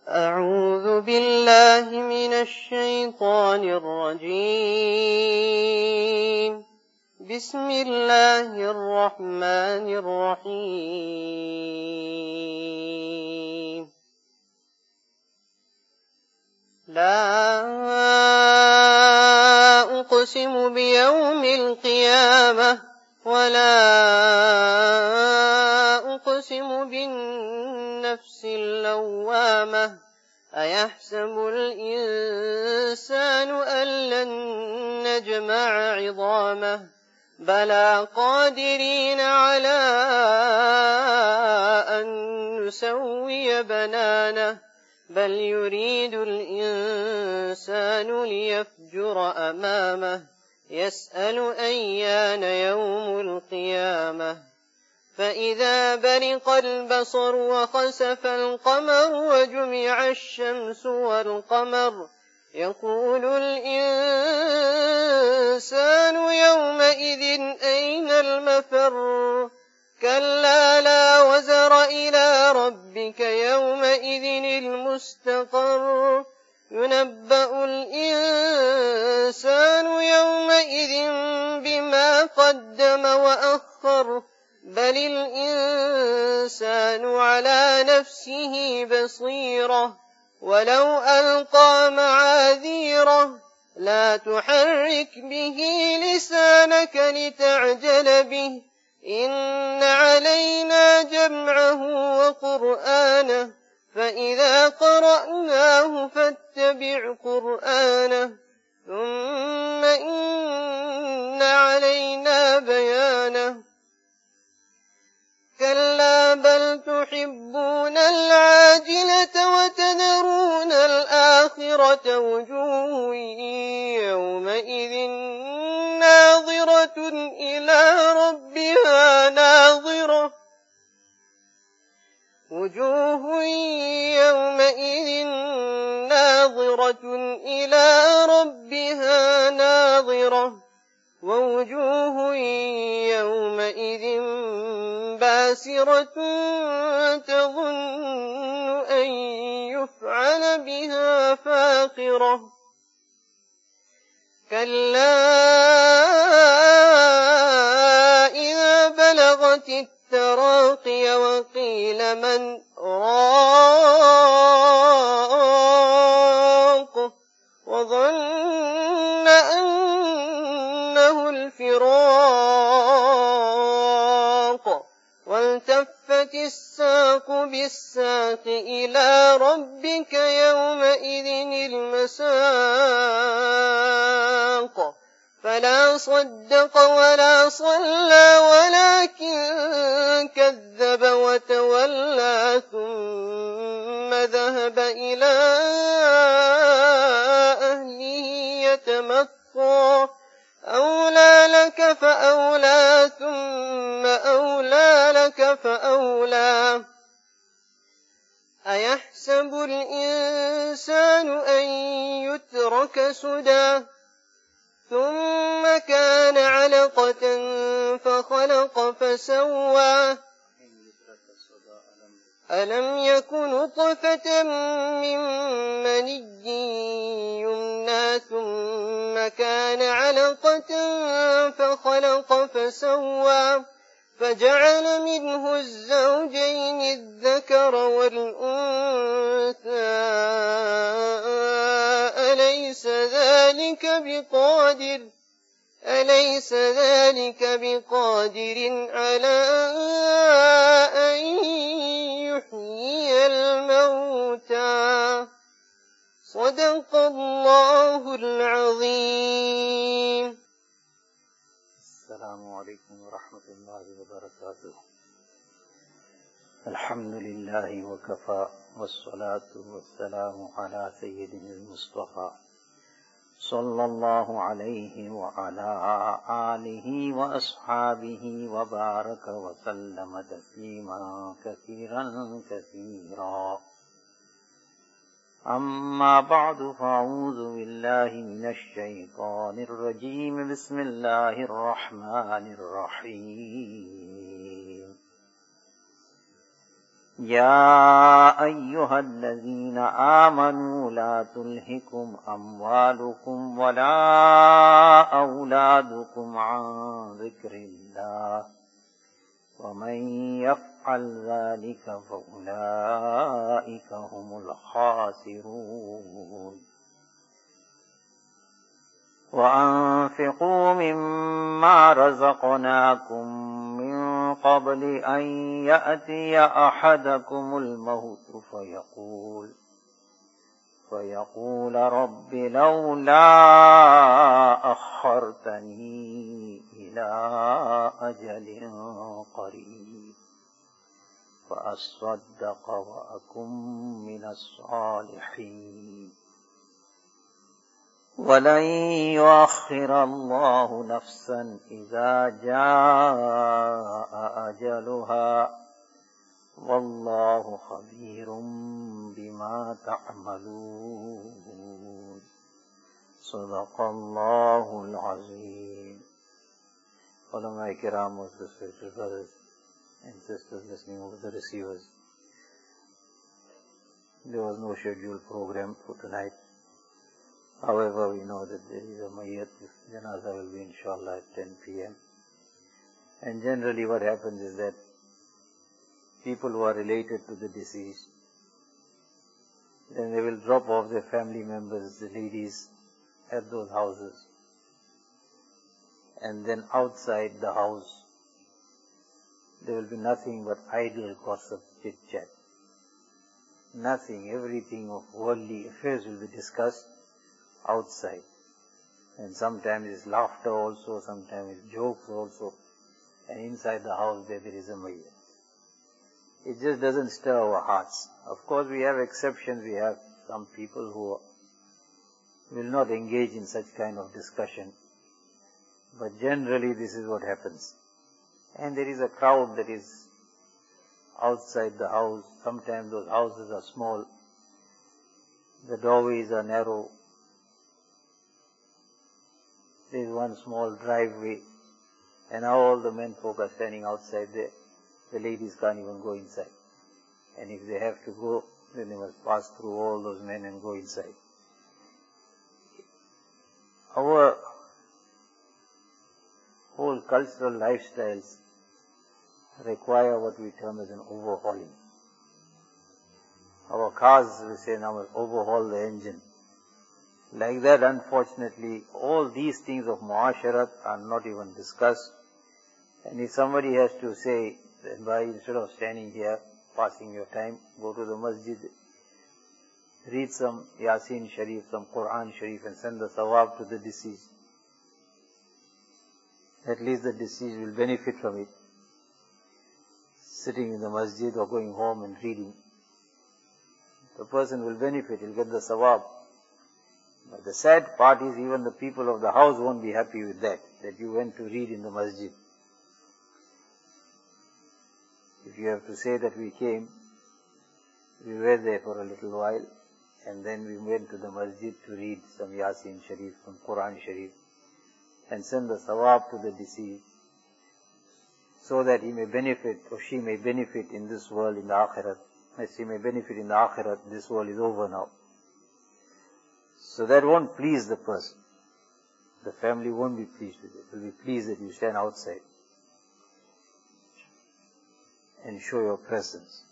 أعوذ بالله من الشيطان الرجيم. بسم الله الرحمن الرحيم. لا أقسم بيوم القيامة ولا أقسم بالنفس اللوامة أيحسب الإنسان أن لن نجمع عظامه بلى قادرين على أن نسوي بنانه بل يريد الإنسان ليفجر أمامه يسأل أيان يوم القيامة فإذا برق البصر وخسف القمر وجمع الشمس والقمر يقول الإنسان يومئذ أين المفر كلا لا وزر إلى ربك يومئذ المستقر ينبأ الإنسان يومئذ بما قدم وأخر بل الإنسان على نفسه بصيرة ولو ألقى معاذيره لا تحرك به لسانك لتعجل به إن علينا جمعه وقرآنه فإذا قرأناه فاتبع قرآنه ثم إن علينا بيانه كلا بل تحبون العاجلة وتذرون الآخرة وجوه يومئذ ناظرة إلى ربها ناظرة وجوه يومئذ ناظرة إلى ربها ناظرة ووجوه يومئذ باسرة تظن أن يفعل بها فاقرة كلا إذا بلغت التراقي وقيل من راق وظن أنه الفراق والتفت الساق بالساق إلى ربك يومئذ المساق فلا صدق ولا صلى ولكن كذب وتولى ثم ذهب إلى أهله يتمطى أولى لك فأولى ثم أولى لك فأولى أيحسب الإنسان أن يترك سدى ثم كان علقة فخلق فسوى ألم يكن نطفة من مني يمنى ثم كان علقة فخلق فسوى فجعل منه الزوجين الذكر والأنثى أليس ذلك بقادر على أن يحيي الموتى صدق الله العظيم. السلام عليكم ورحمة الله وبركاته. الحمد لله وكفى والصلاة والسلام على سيدنا المصطفى صلى الله عليه وعلى آله وأصحابه وبارك وسلم تسليما كثيرا كثيرا. أما بعد فأعوذ بالله من الشيطان الرجيم. بسم الله الرحمن الرحيم. يا أيها الذين آمنوا لا تلهكم أموالكم ولا أولادكم عن ذكر الله ومن يفعل ذلك فأولئك هم الخاسرون وأنفقوا مما رزقناكم من قبل أن يأتي أحدكم الموت فيقول رب لولا أخرتني إلى أجل قريب فأصدق وأكن من الصالحين ولن يؤخر الله نفسا إذا جاء أجلها والله خبير بما تعملون صدق الله العظيم. Ulama Kiram, most respected brothers and sisters listening over the receivers, there was no scheduled program for tonight. However, we know that there is a Mayyat, Janazah will be inshallah at 10 p.m. And generally what happens is that people who are related to the deceased, then they will drop off their family members, the ladies, at those houses. And then outside the house, there will be nothing but idle gossip, chit-chat. Nothing, everything of worldly affairs will be discussed outside. And sometimes it's laughter also, sometimes it's jokes also. And inside the house there is a mayyat. It just doesn't stir our hearts. Of course we have exceptions, we have some people who will not engage in such kind of discussion. But generally this is what happens. And there is a crowd that is outside the house. Sometimes those houses are small. The doorways are narrow. There is one small driveway, and now all the men folk are standing outside there. The ladies can't even go inside. And if they have to go, then they must pass through all those men and go inside. Our whole cultural lifestyles require what we term as an overhauling. Our cars, we say now, must overhaul the engine. Like that, unfortunately, all these things of muasharat are not even discussed. And if somebody has to say, then why instead of standing here, passing your time, go to the masjid, read some Yasin Sharif, some Quran Sharif, and send the sawab to the deceased. At least the deceased will benefit from it. Sitting in the masjid or going home and reading, the person will benefit, he'll get the sawab. But the sad part is even the people of the house won't be happy with that you went to read in the masjid. If you have to say that we came, we were there for a little while, and then we went to the masjid to read some Yasin Sharif, some Quran Sharif, and send the sawab to the deceased, so that he may benefit, or she may benefit in this world, in the akhirat. As she may benefit in the akhirat, this world is over now. So that won't please the person. The family won't be pleased with it. They'll be pleased that you stand outside and show your presence.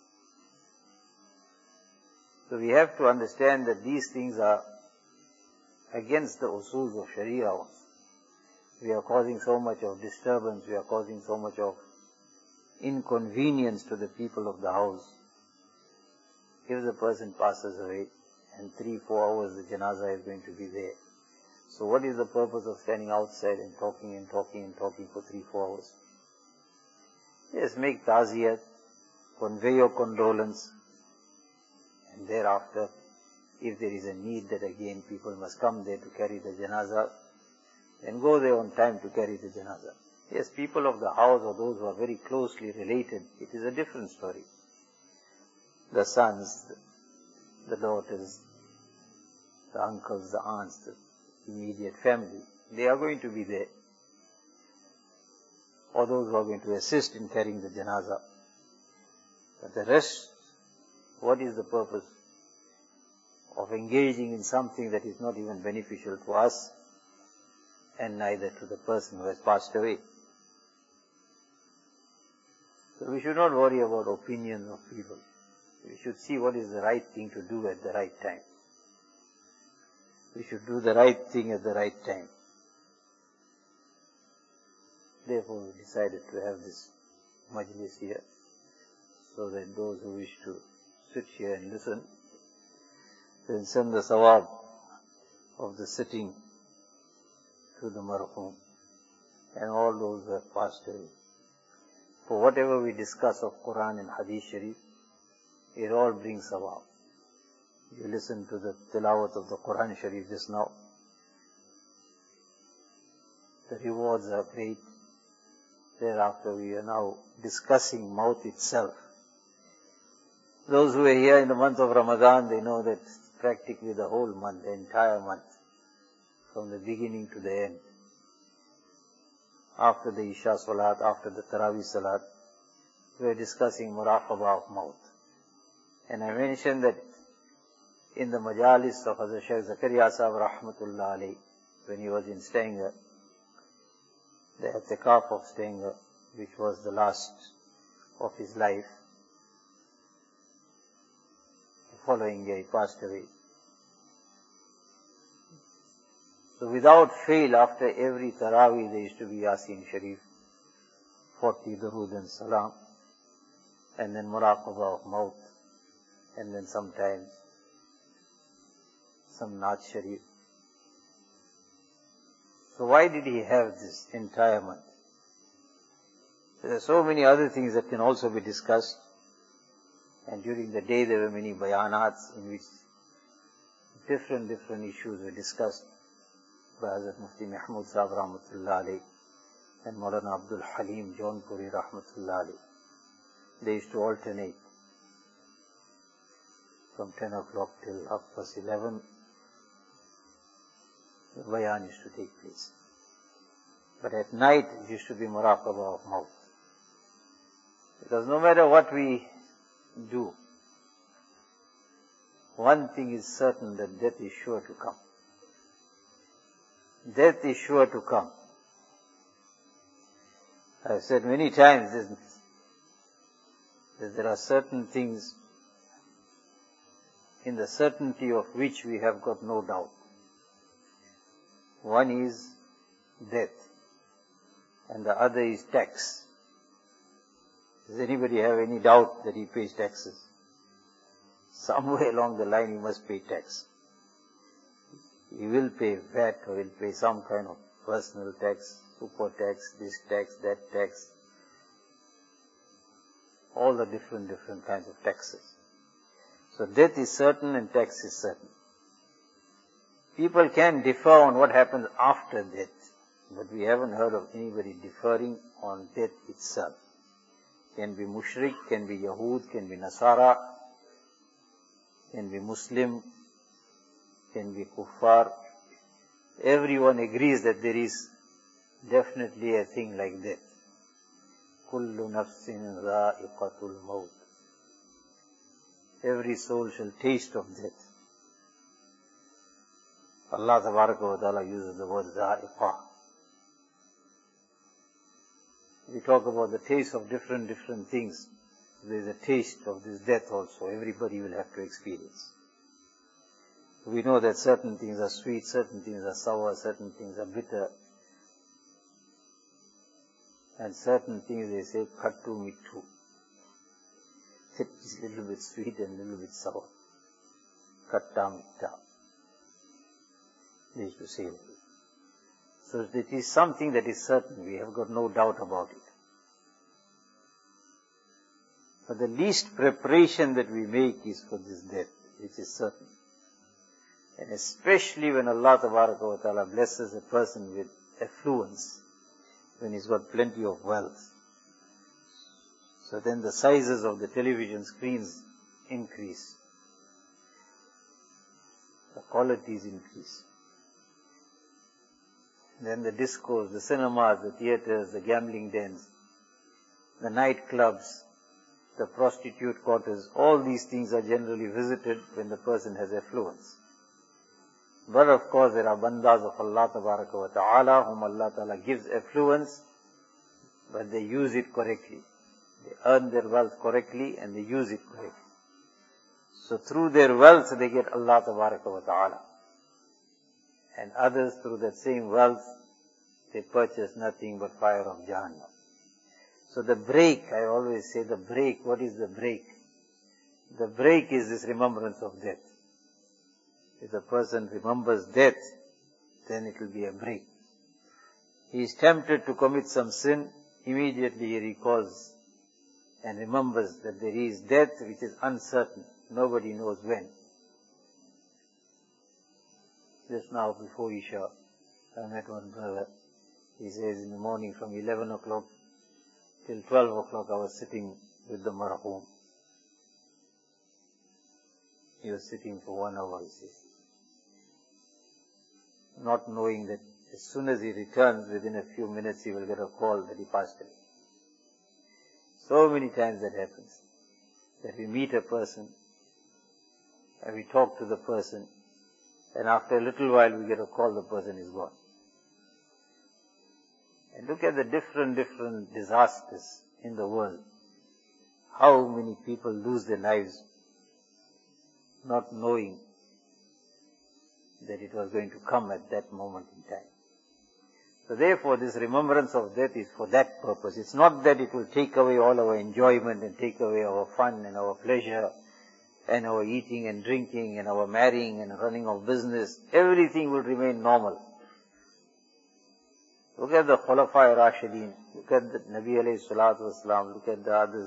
So we have to understand that these things are against the usuls of Sharia. We are causing so much of disturbance, we are causing so much of inconvenience to the people of the house. If the person passes away, and 3-4 hours the janazah is going to be there. So what is the purpose of standing outside and talking for 3-4 hours? Just make ta'ziyat, convey your condolence, and thereafter, if there is a need that again people must come there to carry the janazah, then go there on time to carry the janazah. Yes, people of the house or those who are very closely related, it is a different story. The sons, the daughters, the uncles, the aunts, the immediate family, they are going to be there. Or those who are going to assist in carrying the janazah. But the rest, what is the purpose of engaging in something that is not even beneficial to us and neither to the person who has passed away? So we should not worry about opinions of people. We should see what is the right thing to do at the right time. We should do the right thing at the right time. Therefore, we decided to have this majlis here, so that those who wish to sit here and listen, then send the sawab of the sitting to the marhum and all those who have passed away. For whatever we discuss of Quran and Hadith Sharif, it all brings sawab. You listen to the tilawat of the Quran Sharif just now. The rewards are great. Thereafter we are now discussing Maut itself. Those who are here in the month of Ramadan, they know that practically the whole month, the entire month, from the beginning to the end, after the Isha Salat, after the Taraweeh Salat, we are discussing Muraqabah of Maut. And I mentioned that in the majalis of Hazrat Shaykh Zakaria Sahib Rahmatullah Alayhi, when he was in Stanger, the i'tikaf of Stanger, which was the last of his life, the following year he passed away. So without fail, after every Taraweeh there used to be Yasin Sharif, 40 Durood and Salam, and then Muraqabah of Maut, and then sometimes some Naat Sharif. So why did he have this entire month? There are so many other things that can also be discussed, and during the day there were many bayanats in which different issues were discussed by Hazrat Mufti Mahmud Sahib Rahmatullah Alayhi and Maulana Abdul Halim Jaunpuri Rahmatullah Alayhi. They used to alternate from 10 o'clock till 11:30. The bayan used to take place. But at night it used to be Muraqabah of Maut. Because no matter what we do, one thing is certain, that death is sure to come. Death is sure to come. I have said many times that there are certain things in the certainty of which we have got no doubt. One is death, and the other is tax. Does anybody have any doubt that he pays taxes? Somewhere along the line he must pay tax. He will pay VAT, or he'll pay some kind of personal tax, super tax, this tax, that tax, all the different kinds of taxes. So death is certain and tax is certain. People can differ on what happens after death, but we haven't heard of anybody differing on death itself. Can be mushrik, can be Yahud, can be Nasara, can be Muslim, can be Kuffar. Everyone agrees that there is definitely a thing like death. Kullu nafsin dha'iqatul maut. Every soul shall taste of death. Allah Tabaraka wa Ta'ala uses the word dha'iqah. We talk about the taste of different things. There is a taste of this death also. Everybody will have to experience. We know that certain things are sweet, certain things are sour, certain things are bitter. And certain things they say, khattu mittu. It is a little bit sweet and a little bit sour. Katta mitta. They used to say that. So it is something that is certain. We have got no doubt about it. But the least preparation that we make is for this death, which is certain. And especially when Allah Tabaraka wa Ta'ala blesses a person with affluence, when he's got plenty of wealth. So then the sizes of the television screens increase. The qualities increase. Then the discos, the cinemas, the theatres, the gambling dens, the nightclubs, the prostitute quarters, all these things are generally visited when the person has affluence. But of course there are bandas of Allah Tabaraka wa Ta'ala whom Allah Ta'ala gives affluence, but they use it correctly. They earn their wealth correctly and they use it correctly. So through their wealth they get Allah Tabaraka wa Ta'ala. And others through that same wealth they purchase nothing but fire of Jahannam. So the break, I always say the break, what is the break? The break is this remembrance of death. If a person remembers death, then it will be a break. He is tempted to commit some sin, immediately he recalls and remembers that there is death which is uncertain. Nobody knows when. Just now before Isha, I met one brother. He says in the morning from 11 o'clock till 12 o'clock I was sitting with the marhum. He was sitting for 1 hour, he says. Not knowing that as soon as he returns, within a few minutes he will get a call that he passed away. So many times that happens, that we meet a person and we talk to the person, and after a little while we get a call, the person is gone. And look at the different disasters in the world. How many people lose their lives not knowing that it was going to come at that moment in time. So therefore this remembrance of death is for that purpose. It's not that it will take away all our enjoyment and take away our fun and our pleasure and our eating and drinking and our marrying and running of business. Everything will remain normal. Look at the Khulafa Rashidin, look at the Nabi alayhi salatu wasalam, look at the others.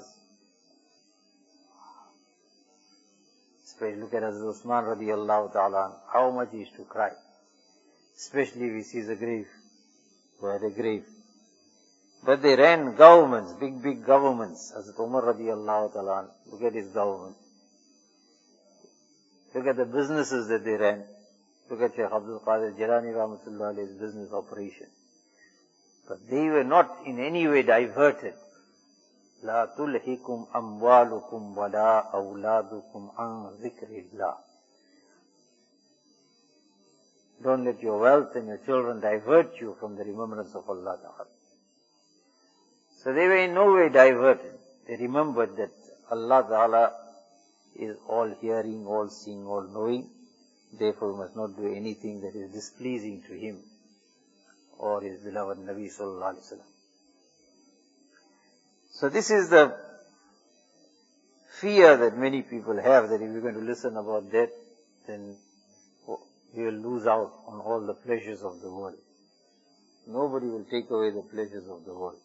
Especially look at Hazrat Usman radiallahu ta'ala, how much he used to cry. Especially if he sees a grave, who had a grave. But they ran governments, big governments. Hazrat Umar radiallahu ta'ala, look at his government. Look at the businesses that they ran. Look at Shaykh Abdul Qadir Jilani rahmatullah alayhi's business operation. But they were not in any way diverted. لا تلهكم أموالكم ولا أولادكم عن ذكر الله. Don't let your wealth and your children divert you from the remembrance of Allah Ta'ala. So they were in no way diverted. They remembered that Allah Ta'ala is all hearing, all seeing, all knowing. Therefore we must not do anything that is displeasing to Him or His beloved Nabi Sallallahu Alaihi Wasallam. So this is the fear that many people have, that if you're going to listen about death, then you will lose out on all the pleasures of the world. Nobody will take away the pleasures of the world.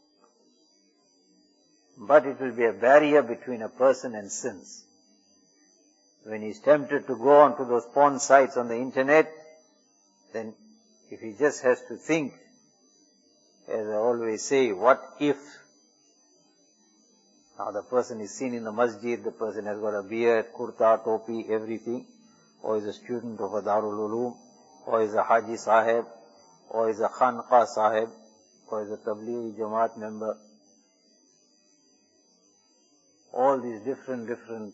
But it will be a barrier between a person and sins. When he is tempted to go onto those porn sites on the internet, then if he just has to think, as I always say, what if? Now the person is seen in the masjid, the person has got a beard, kurta, topi, everything, or is a student of a Darul Uloom, or is a Haji Sahib, or is a Khanqa Sahib, or is a Tablighi Jamaat member. All these different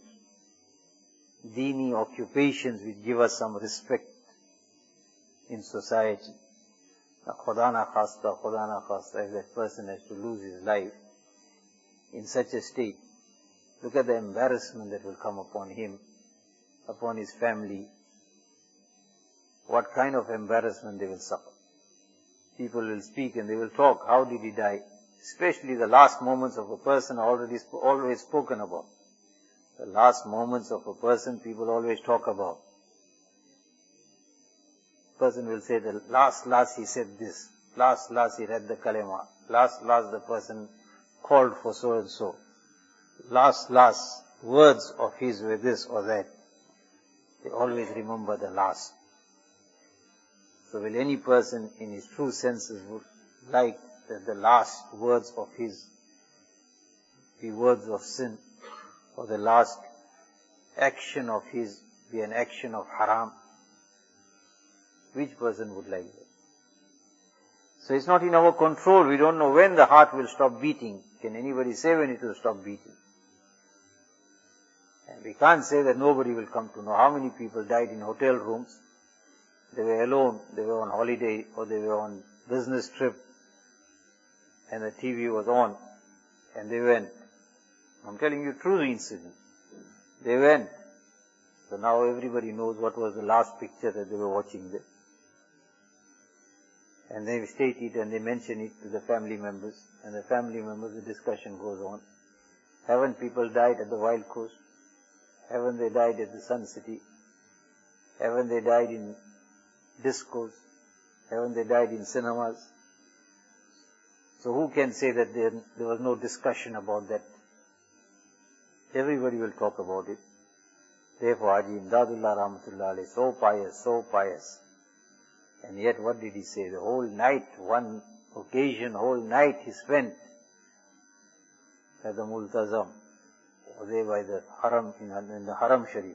dini occupations which give us some respect in society. Now, Khuda na khasta, if that person has to lose his life in such a state, look at the embarrassment that will come upon him, upon his family. What kind of embarrassment they will suffer. People will speak and they will talk, how did he die? Especially the last moments of a person are always spoken about. The last moments of a person people always talk about. Person will say that last he said this, last he read the kalima, last the person called for so and so. Last words of his were this or that. They always remember the last. So will any person in his true senses would like that the last words of his be words of sin, or the last action of his be an action of haram? Which person would like that? So it's not in our control. We don't know when the heart will stop beating. Can anybody say when it will stop beating? We can't say that nobody will come to know. How many people died in hotel rooms? They were alone, they were on holiday, or they were on business trip, and the TV was on, and they went. I'm telling you true incident. They went. So now everybody knows what was the last picture that they were watching there. And they state it and they mention it to the family members, and the family members, the discussion goes on. Haven't people died at the Wild Coast? Haven't they died at the Sun City? Haven't they died in discos? Haven't they died in cinemas? So who can say that there was no discussion about that? Everybody will talk about it. Therefore, Haji Imdadullah Rahmatullah alayhi, so pious, so pious. And yet what did he say? The whole night, one occasion, whole night he spent at the Multazam, there by the Haram, in the Haram Sharif.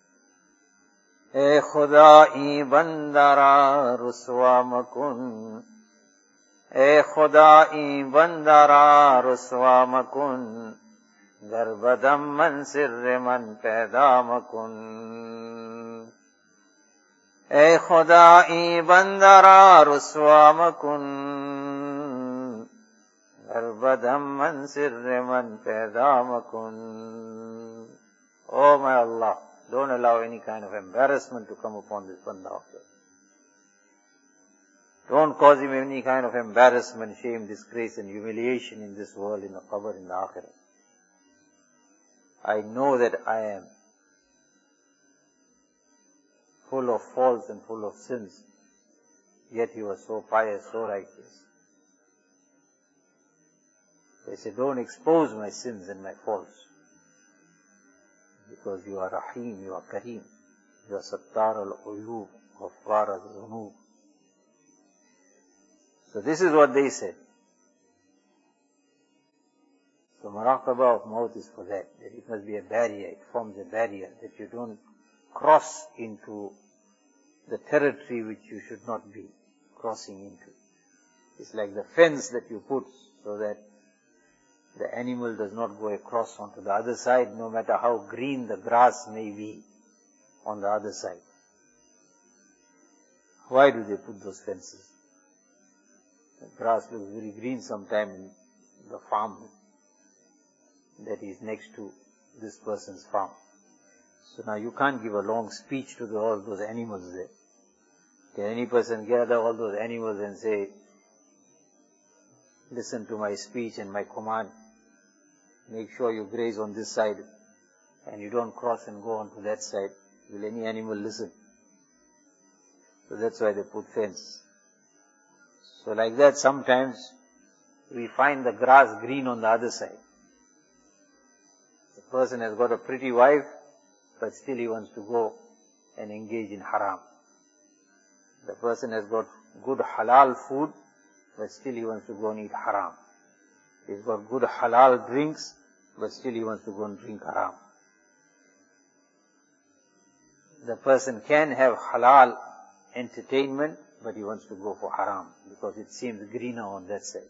اے خدائی بندارا رسوا مکن اے خدائی بندارا رسوا مکن در بدم من سر من پیدا مکن اے خدائی بندارا رسوا مکن در بدم من سر من پیدا مکن. Oh my Allah, don't allow any kind of embarrassment to come upon this banda of yours. Don't cause him any kind of embarrassment, shame, disgrace and humiliation in this world, in the qabr, in the akhirah. I know that I am full of faults and full of sins, yet he was so pious, so righteous. They said, don't expose my sins and my faults, because you are Rahim, you are Kareem, you are Sattar al-Uyub, Ghaffar al-Zunub. So this is what they said. So Muraqabah of Maut is for that it must be a barrier, it forms a barrier, that you don't cross into the territory which you should not be crossing into. It's like the fence that you put so that the animal does not go across onto the other side, no matter how green the grass may be on the other side. Why do they put those fences? The grass looks very green sometime in the farm that is next to this person's farm. So now you can't give a long speech to all those animals there. Can any person gather all those animals and say, listen to my speech and my command, make sure you graze on this side and you don't cross and go on to that side? Will any animal listen? So that's why they put fence. So like that sometimes we find the grass green on the other side. The person has got a pretty wife, but still he wants to go and engage in haram. The person has got good halal food, but still he wants to go and eat haram. He's got good halal drinks, but still he wants to go and drink haram. The person can have halal entertainment, but he wants to go for haram, because it seems greener on that side.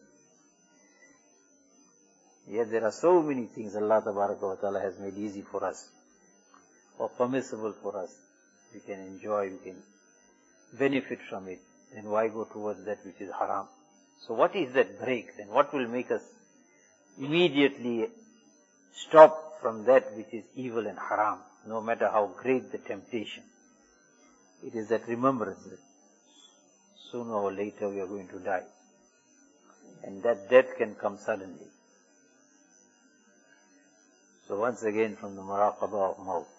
Yet there are so many things Allah Tabaraka wa Ta'ala has made easy for us, or permissible for us. We can enjoy, we can benefit from it. Then why go towards that which is haram? So what is that break? Then what will make us immediately stop from that which is evil and haram, no matter how great the temptation? It is that remembrance that sooner or later we are going to die, and that death can come suddenly. So once again from the Muraqabah of Maut.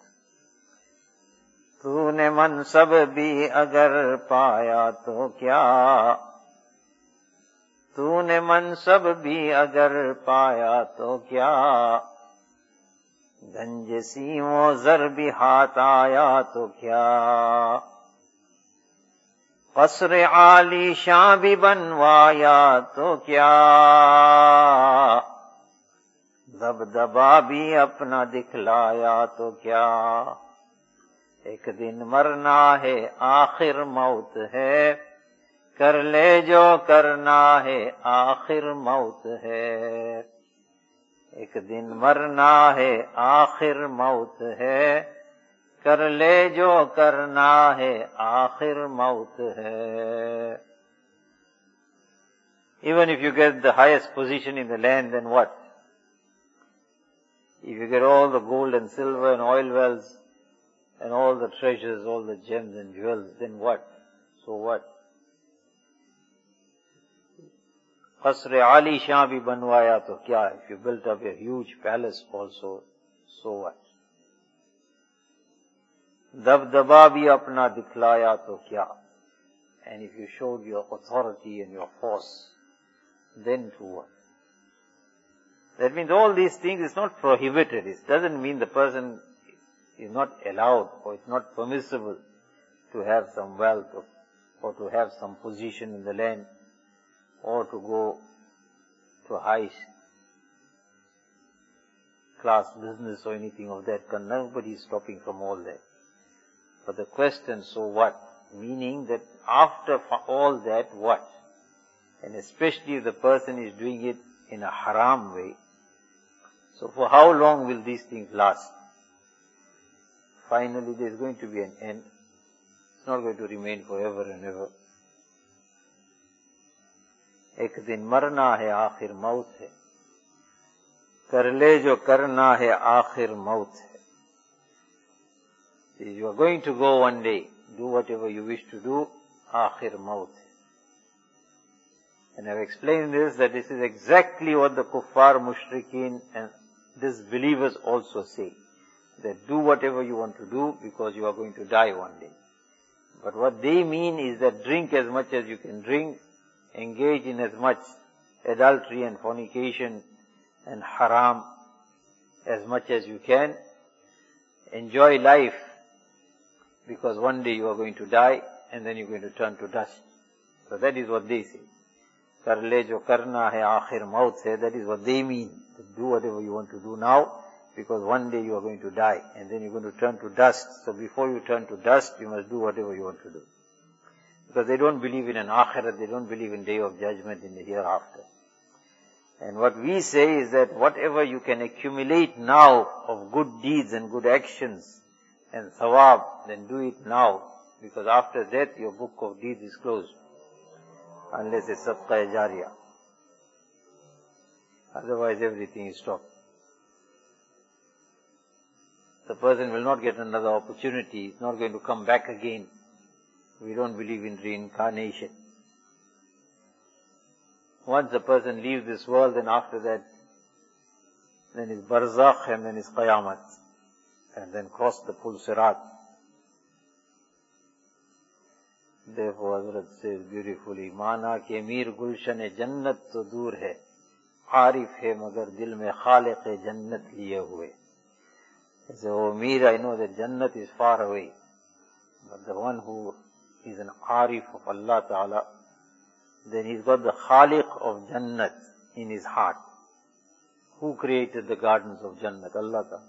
तूने मनसब भी अगर पाया तो क्या, तूने मनसब भी अगर पाया तो क्या, गंज सीमो जर भी हाथ आया तो क्या, कसर आली शां भी बनवाया तो क्या, दबदबा भी अपना दिखलाया तो क्या, एक दिन मरना है आखिर मौत है, कर ले जो करना है आखिर मौत है, एक दिन मरना है आखिर मौत है, कर ले जो करना है आखिर मौत है. Even if you get the highest position in the land, then what? If you get all the gold and silver and oil wells and all the treasures, all the gems and jewels, then what? So what? Qasr Ali Shah bhi banwaya to kya? If you built up a huge palace also, so what? Dabdaba bhi apna dikhlaya to kya? And if you showed your authority and your force, then to what? That means all these things is not prohibited. It doesn't mean the person is not allowed or it's not permissible to have some wealth or to have some position in the land or to go to high class business or anything of that kind. Nobody is stopping from all that. But the question, so what? Meaning that after all that, what? And especially if the person is doing it in a haram way, so for how long will these things last? Finally there is going to be an end. It's not going to remain forever and ever. एक दिन मरना है आखिर मौत है, कर ले जो करना है आखिर मौत है. You are going to go one day, do whatever you wish to do, आखिर मौत है. And I've explained this, that this is exactly what the kuffar, mushrikeen and disbelievers also say. That do whatever you want to do because you are going to die one day. But what they mean is that drink as much as you can drink, engage in as much adultery and fornication and haram as much as you can. Enjoy life because one day you are going to die and then you are going to turn to dust. So that is what they say. Kar le jo karna hai aakhir maut hai, that is what they mean. Do whatever you want to do now because one day you are going to die and then you are going to turn to dust. So before you turn to dust, you must do whatever you want to do. Because they don't believe in an akhirat, they don't believe in day of judgment in the hereafter. And what we say is that whatever you can accumulate now of good deeds and good actions and thawab, then do it now. Because after that your book of deeds is closed. Unless it's sadqa jariyah. Otherwise everything is stopped. The person will not get another opportunity, he's not going to come back again. We don't believe in reincarnation. Once the person leaves this world, then after that, then is barzakh and then is qayamat. And then cross the full sirat. Therefore Hazrat says beautifully, Mana ke mir gulshan-e jannat to dur hai, Arif hai magar dil mein khaliq-e jannat liye hue. He says, oh Mir, I know that Jannat is far away. But the one who is an Arif of Allah Ta'ala, then he's got the Khaliq of Jannat in his heart. Who created the gardens of Jannat? Allah Ta'ala.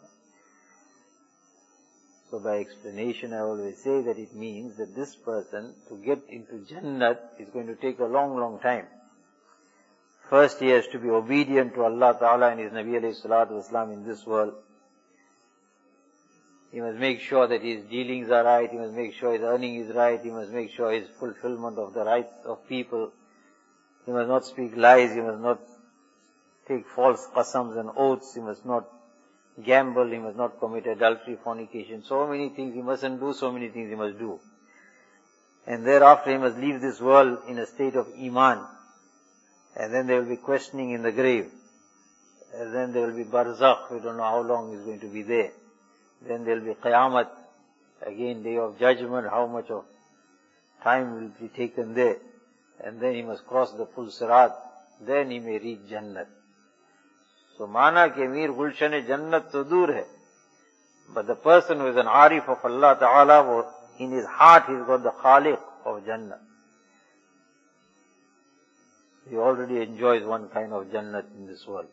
So by explanation I always say that it means that this person to get into Jannat is going to take a long, long time. First he has to be obedient to Allah Ta'ala and His Nabi alayhi salatu wasalam in this world. He must make sure that his dealings are right, he must make sure his earning is right, he must make sure his fulfillment of the rights of people. He must not speak lies, he must not take false qasams and oaths, he must not gamble, he must not commit adultery, fornication. So many things he mustn't do, so many things he must do. And thereafter he must leave this world in a state of iman. And then there will be questioning in the grave. And then there will be barzakh, we don't know how long he's going to be there. Then there will be Qayamat, again day of judgment, how much of time will be taken there. And then he must cross the full sirat, then he may reach Jannat. So Mana ke mir gulshan-e Jannat to dur hai. But the person who is an Arif of Allah Ta'ala, in his heart he's got the Khaliq of Jannat. He already enjoys one kind of Jannat in this world.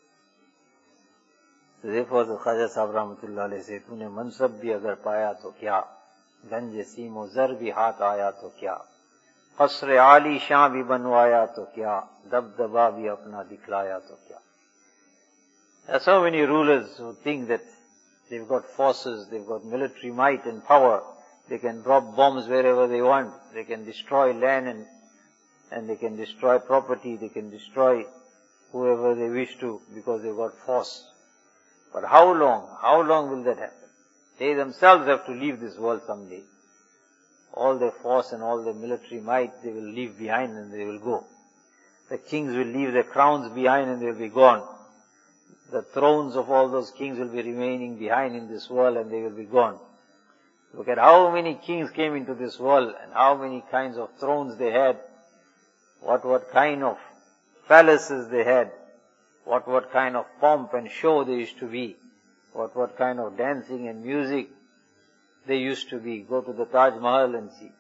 So therefore the Khaja Sahib Rahmatullah alayhi say, तूने मनसब भी अगर पाया तो क्या, गंज सीमो जर भी हाथ आया तो क्या, कसर आली शाह भी बनवाया तो क्या, दबदबा भी अपना दिखलाया तो क्या. There are so many rulers who think that they've got forces, they've got military might and power. They can drop bombs wherever they want. They can destroy land and they can destroy property. They can destroy whoever they wish to because they've got force. But how long? How long will that happen? They themselves have to leave this world someday. All their force and all their military might they will leave behind and they will go. The kings will leave their crowns behind and they will be gone. The thrones of all those kings will be remaining behind in this world and they will be gone. Look at how many kings came into this world and how many kinds of thrones they had. What kind of palaces they had. What kind of pomp and show they used to be. What kind of dancing and music they used to be. Go to the Taj Mahal and see.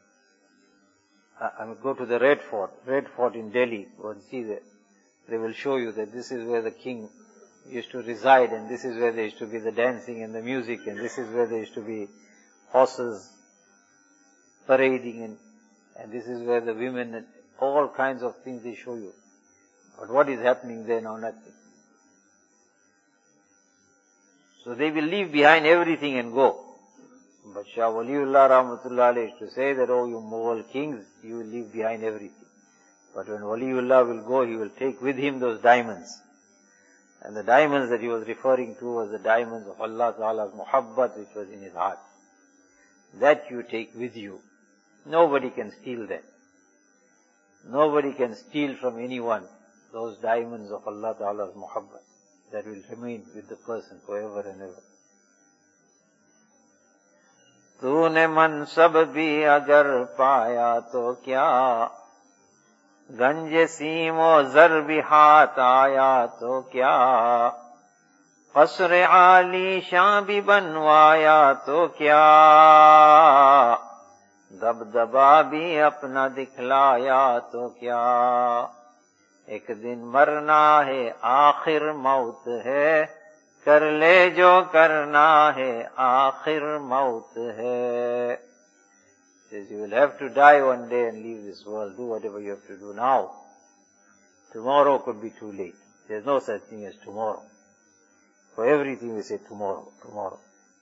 Go to the Red Fort in Delhi. Go and see that. They will show you that this is where the king used to reside and this is where there used to be the dancing and the music and this is where there used to be horses parading and this is where the women and all kinds of things they show you. But what is happening there now? Nothing. So they will leave behind everything and go. But Shah Waliullah Rahmatullah Alayhi used to say that, oh, you Mughal kings, you will leave behind everything. But when Waliullah will go, he will take with him those diamonds. And the diamonds that he was referring to was the diamonds of Allah Ta'ala's muhabbat which was in his heart. That you take with you. Nobody can steal that. Nobody can steal from anyone those diamonds of Allah Ta'ala's muhabbat that will remain with the person forever and ever. तूने मनसब भी अगर पाया तो क्या, गंज सीमो जर भी हाथ आया तो क्या, कसर आली शां भी बनवाया तो क्या, दबदबा भी अपना दिखलाया तो क्या, एक दिन मरना है आखिर मौत है, कर ले जो करना है आखिर मौत है. Says you will have to die one day and leave this world. Do whatever you have to do now. Tomorrow could be too late. There is no such thing as tomorrow. For everything we say tomorrow, tomorrow.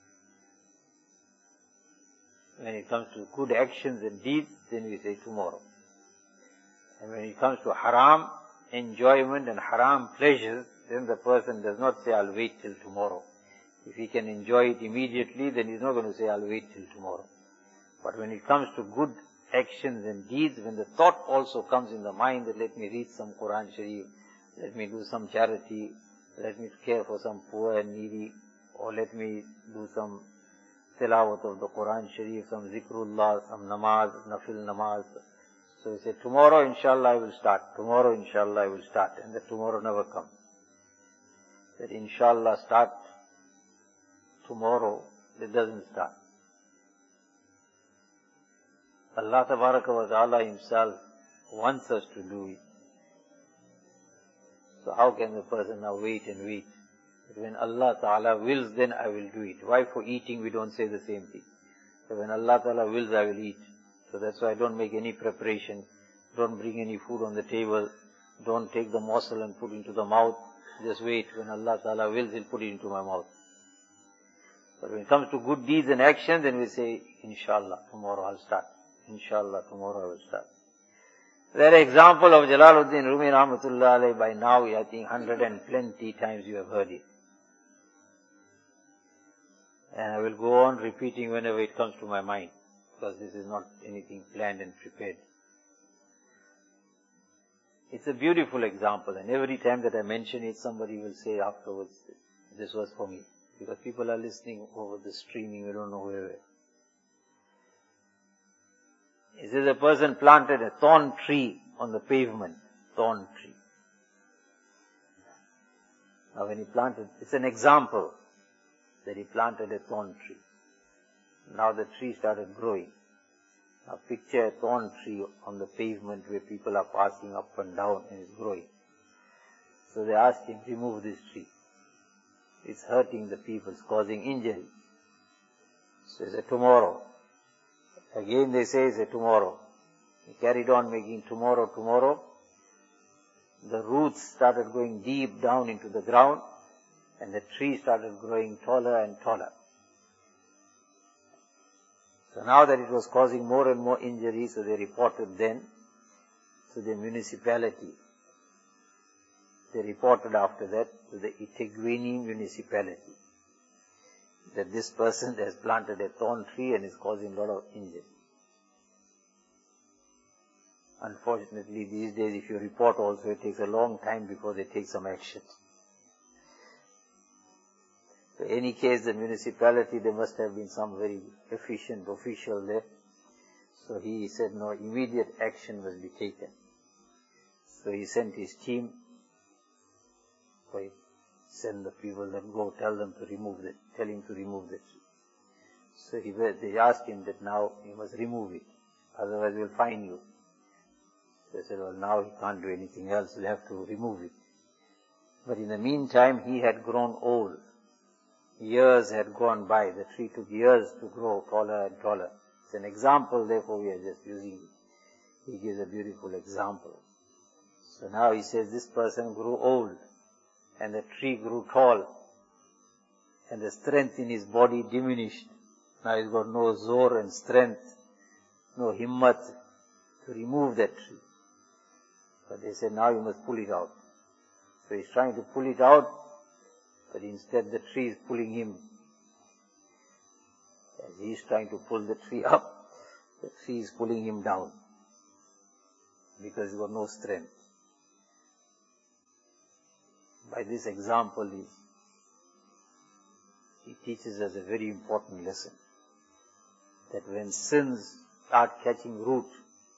When it comes to good actions and deeds, then we say tomorrow. And when it comes to haram enjoyment and haram pleasures, then the person does not say, I'll wait till tomorrow. If he can enjoy it immediately, then he's not going to say, I'll wait till tomorrow. But when it comes to good actions and deeds, when the thought also comes in the mind that let me read some Quran Sharif, let me do some charity, let me care for some poor and needy, or let me do some tilawat of the Quran Sharif, some zikrullah, some namaz, nafil namaz. So he said, tomorrow inshallah I will start, tomorrow inshallah I will start, and that tomorrow never comes. That inshallah start tomorrow, it doesn't start. Allah Tabaraka wa Ta'ala himself wants us to do it. So how can the person now wait and wait? But when Allah Ta'ala wills, then I will do it. Why for eating we don't say the same thing? So when Allah Ta'ala wills, I will eat. So that's why I don't make any preparation, don't bring any food on the table, don't take the morsel and put into the mouth. Just wait. When Allah Ta'ala wills, He'll put it into my mouth. But when it comes to good deeds and actions, then we say, inshallah, tomorrow I'll start. Inshallah, tomorrow I will start. That example of Jalaluddin Rumi Rahmatullah Alayhi, by now I think 120 times you have heard it. And I will go on repeating whenever it comes to my mind, because this is not anything planned and prepared. It's a beautiful example, and every time that I mention it, somebody will say afterwards, this was for me. Because people are listening over the streaming, we don't know where. It says a person planted a thorn tree on the pavement. Thorn tree. Now when he planted, it's an example that he planted a thorn tree. Now the tree started growing. Now picture a thorn tree on the pavement where people are passing up and down and it's growing. So they asked him, remove this tree. It's hurting the people, it's causing injury. So he said, tomorrow. Again they say, tomorrow. He carried on making tomorrow. The roots started going deep down into the ground And the tree started growing taller and taller. So now that it was causing more and more injury, so they reported then to the municipality. They reported after that to the eThekwini municipality that this person has planted a thorn tree and is causing a lot of injury. Unfortunately, these days if you report also, it takes a long time before they take some action. In any case, the municipality, there must have been some very efficient official there. So he said, no, immediate action must be taken. So he sent his team. Send the people that go, tell him to remove the tree. So they asked him that now you must remove it, otherwise we'll fine you. So he said, well, now he can't do anything else, we'll have to remove it. But in the meantime, he had grown old. Years had gone by. The tree took years to grow taller and taller. It's an example, therefore we are just using it. He gives a beautiful example. So now he says this person grew old, and the tree grew tall, and the strength in his body diminished. Now he's got no zor and strength, no himmat to remove that tree. But they said, now you must pull it out. So he's trying to pull it out, but instead the tree is pulling him. As he's trying to pull the tree up, the tree is pulling him down, because he's got no strength. By this example, he teaches us a very important lesson, that when sins start catching root,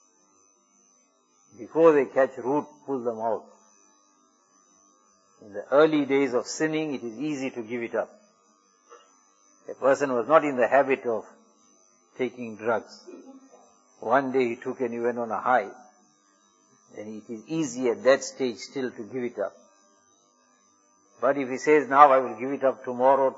before they catch root, pull them out. In the early days of sinning, it is easy to give it up. A person was not in the habit of taking drugs. One day he took and he went on a high. Then it is easy at that stage still to give it up. But if he says, now I will give it up tomorrow,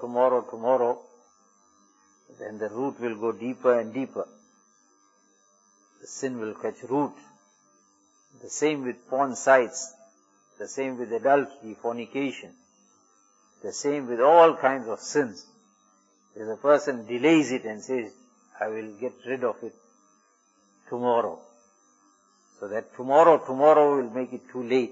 then the root will go deeper and deeper. The sin will catch root. The same with porn sites. The same with adultery, fornication. The same with all kinds of sins. If a person delays it and says, I will get rid of it tomorrow. So that tomorrow will make it too late.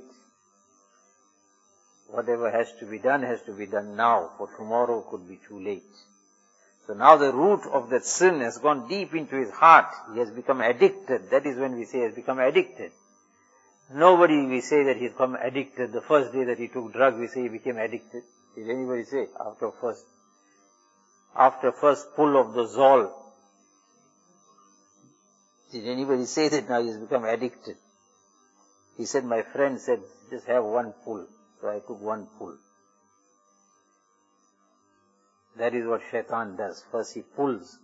Whatever has to be done now, for tomorrow could be too late. So now the root of that sin has gone deep into his heart. He has become addicted. That is when we say he has become addicted. Nobody we say that he has become addicted. The first day that he took drug, we say he became addicted. Did anybody say after first pull of the Zol? Did anybody say that now he has become addicted? He said, my friend said, just have one pull. So I took one pull. That is what Shaitan does. First he pulls,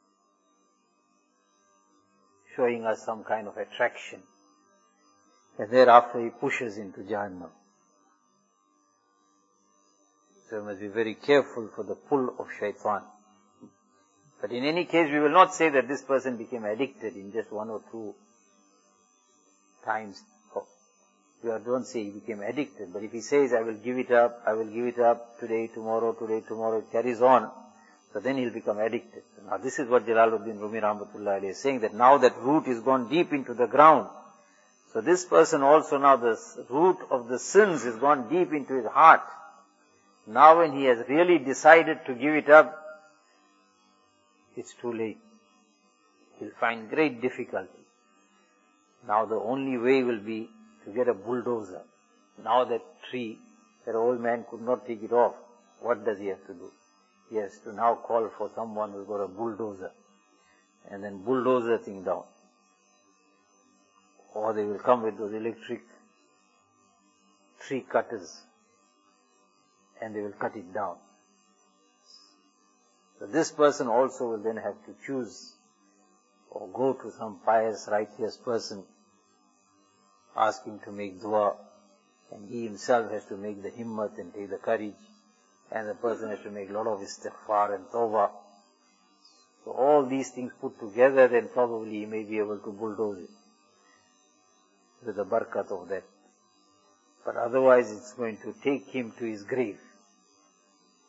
showing us some kind of attraction. And thereafter he pushes into Jahannam. So we must be very careful for the pull of Shaitan. But in any case, we will not say that this person became addicted in just one or two times. We don't say he became addicted, but if he says, I will give it up today, tomorrow, it carries on, so then he'll become addicted. Now this is what Jalaluddin Rumi Rahmatullah Alayhi is saying, that now that root is gone deep into the ground. So this person also now, the root of the sins is gone deep into his heart. Now when he has really decided to give it up, it's too late. He'll find great difficulty. Now the only way will be to get a bulldozer. Now that tree, that old man could not take it off. What does he have to do? He has to now call for someone who's got a bulldozer, and then bulldoze the thing down. Or they will come with those electric tree cutters, and they will cut it down. So this person also will then have to choose, or go to some pious, righteous person, ask him to make dua, and he himself has to make the himmat and take the courage, and the person has to make a lot of istighfar and tawbah. So all these things put together, then probably he may be able to bulldoze it with the barakat of that. But otherwise it's going to take him to his grave.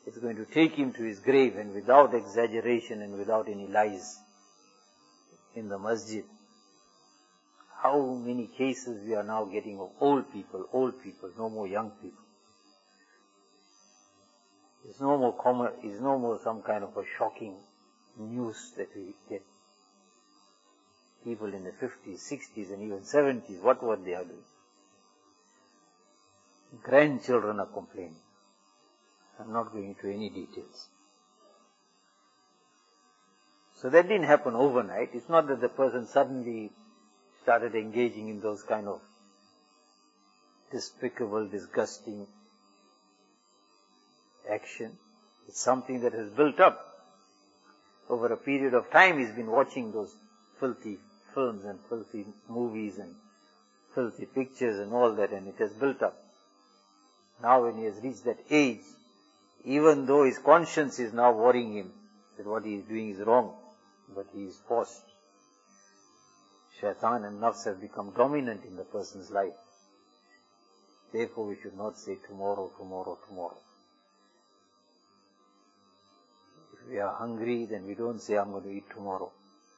It's going to take him to his grave, and without exaggeration and without any lies. In the masjid, how many cases we are now getting of old people, no more young people. It's no more common, it's no more some kind of a shocking news that we get. People in the 50s, 60s and even 70s, what they are doing. Grandchildren are complaining. I'm not going into any details. So that didn't happen overnight. It's not that the person suddenly started engaging in those kind of despicable, disgusting action. It's something that has built up. Over a period of time, he's been watching those filthy films and filthy movies and filthy pictures and all that, and it has built up. Now when he has reached that age, even though his conscience is now worrying him that what he is doing is wrong, but he is forced. Shaitan and nafs have become dominant in the person's life. Therefore we should not say tomorrow. If we are hungry, then we don't say I'm going to eat tomorrow.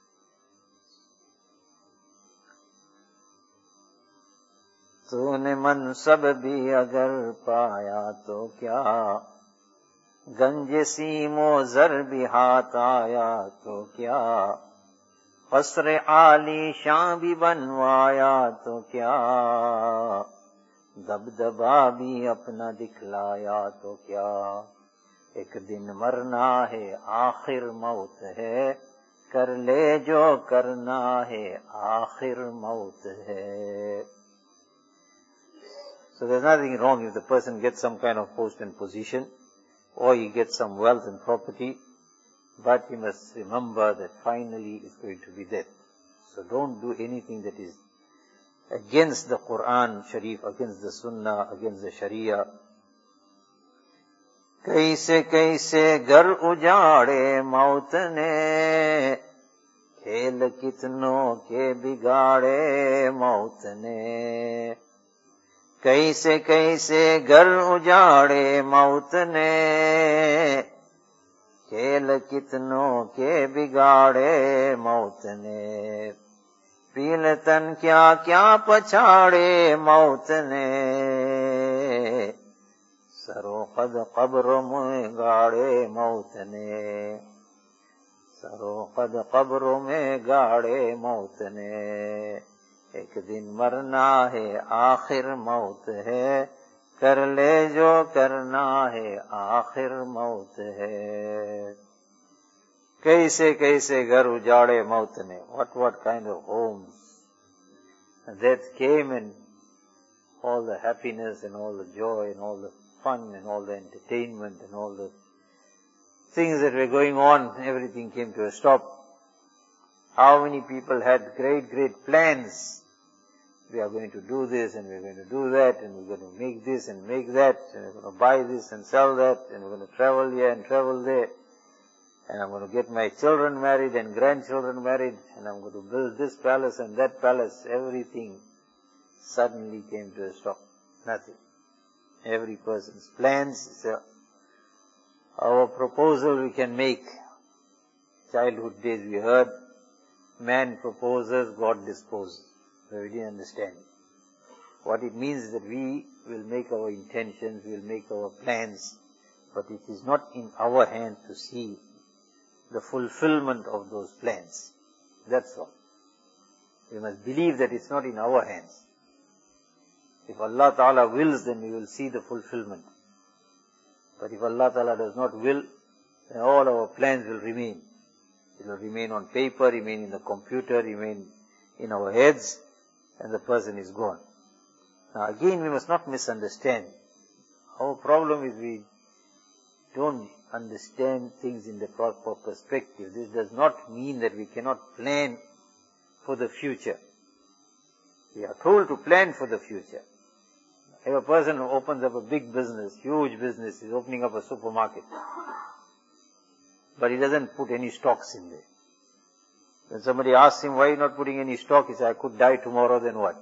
तूने मनसब भी अगर पाया तो क्या, गंज सीमो जर भी हाथ आया तो क्या, कसर आली शां भी बनवाया तो क्या, दबदबा भी अपना दिखलाया तो क्या, एक दिन मरना है आखिर मौत है, कर ले जो करना है आखिर मौत है. So there's nothing wrong if the person gets some kind of post and position, or he gets some wealth and property, but he must remember that finally it's going to be death. So don't do anything that is against the Quran Sharif, against the Sunnah, against the Sharia. कैसे कैसे घर उजाड़े मौत ने, खेल कितनों के बिगाड़े मौत ने. कैसे कैसे घर उजाड़े मौत ने, खेल कितनों के बिगाड़े मौत ने. पीलतन क्या क्या पछाड़े मौत ने, सरो कद कब्र में गाड़े मौत ने, सरो कद कब्र में गाड़े मौत ने. एक दिन मरना है आखिर मौत है, कर ले जो करना है आखिर मौत है. कैसे कैसे घर उजाड़े मौत ने. What kind of homes that came, and all the happiness and all the joy and all the fun and all the entertainment and all the things that were going on, everything came to a stop. How many people had great plans? We are going to do this and we are going to do that, and we are going to make this and make that, and we are going to buy this and sell that, and we are going to travel here and travel there, and I'm going to get my children married and grandchildren married, and I'm going to build this palace and that palace. Everything suddenly came to a stop. Nothing. Every person's plans, our proposal we can make. Childhood days we heard, man proposes, God disposes. So we didn't understand. What it means is that we will make our intentions, we will make our plans, but it is not in our hand to see the fulfillment of those plans. That's all. We must believe that it's not in our hands. If Allah Ta'ala wills, then we will see the fulfillment. But if Allah Ta'ala does not will, then all our plans will remain. It will remain on paper, remain in the computer, remain in our heads, and the person is gone. Now again, we must not misunderstand. Our problem is we don't understand things in the proper perspective. This does not mean that we cannot plan for the future. We are told to plan for the future. If a person who opens up a big business, huge business, is opening up a supermarket, but he doesn't put any stocks in there. When somebody asks him, why are you not putting any stock? He says, I could die tomorrow, then what?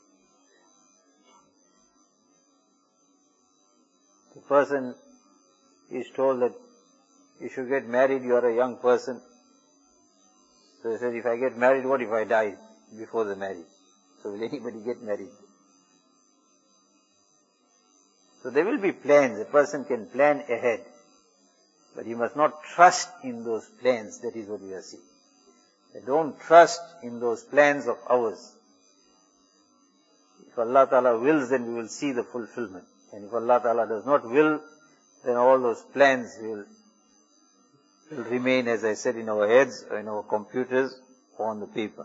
The person he is told that you should get married, you are a young person. So he said, if I get married, what if I die before the marriage? So will anybody get married? So there will be plans, a person can plan ahead. But you must not trust in those plans, that is what we are saying. Don't trust in those plans of ours. If Allah Ta'ala wills, then we will see the fulfillment. And if Allah Ta'ala does not will, then all those plans will remain, as I said, in our heads, or in our computers, or on the paper.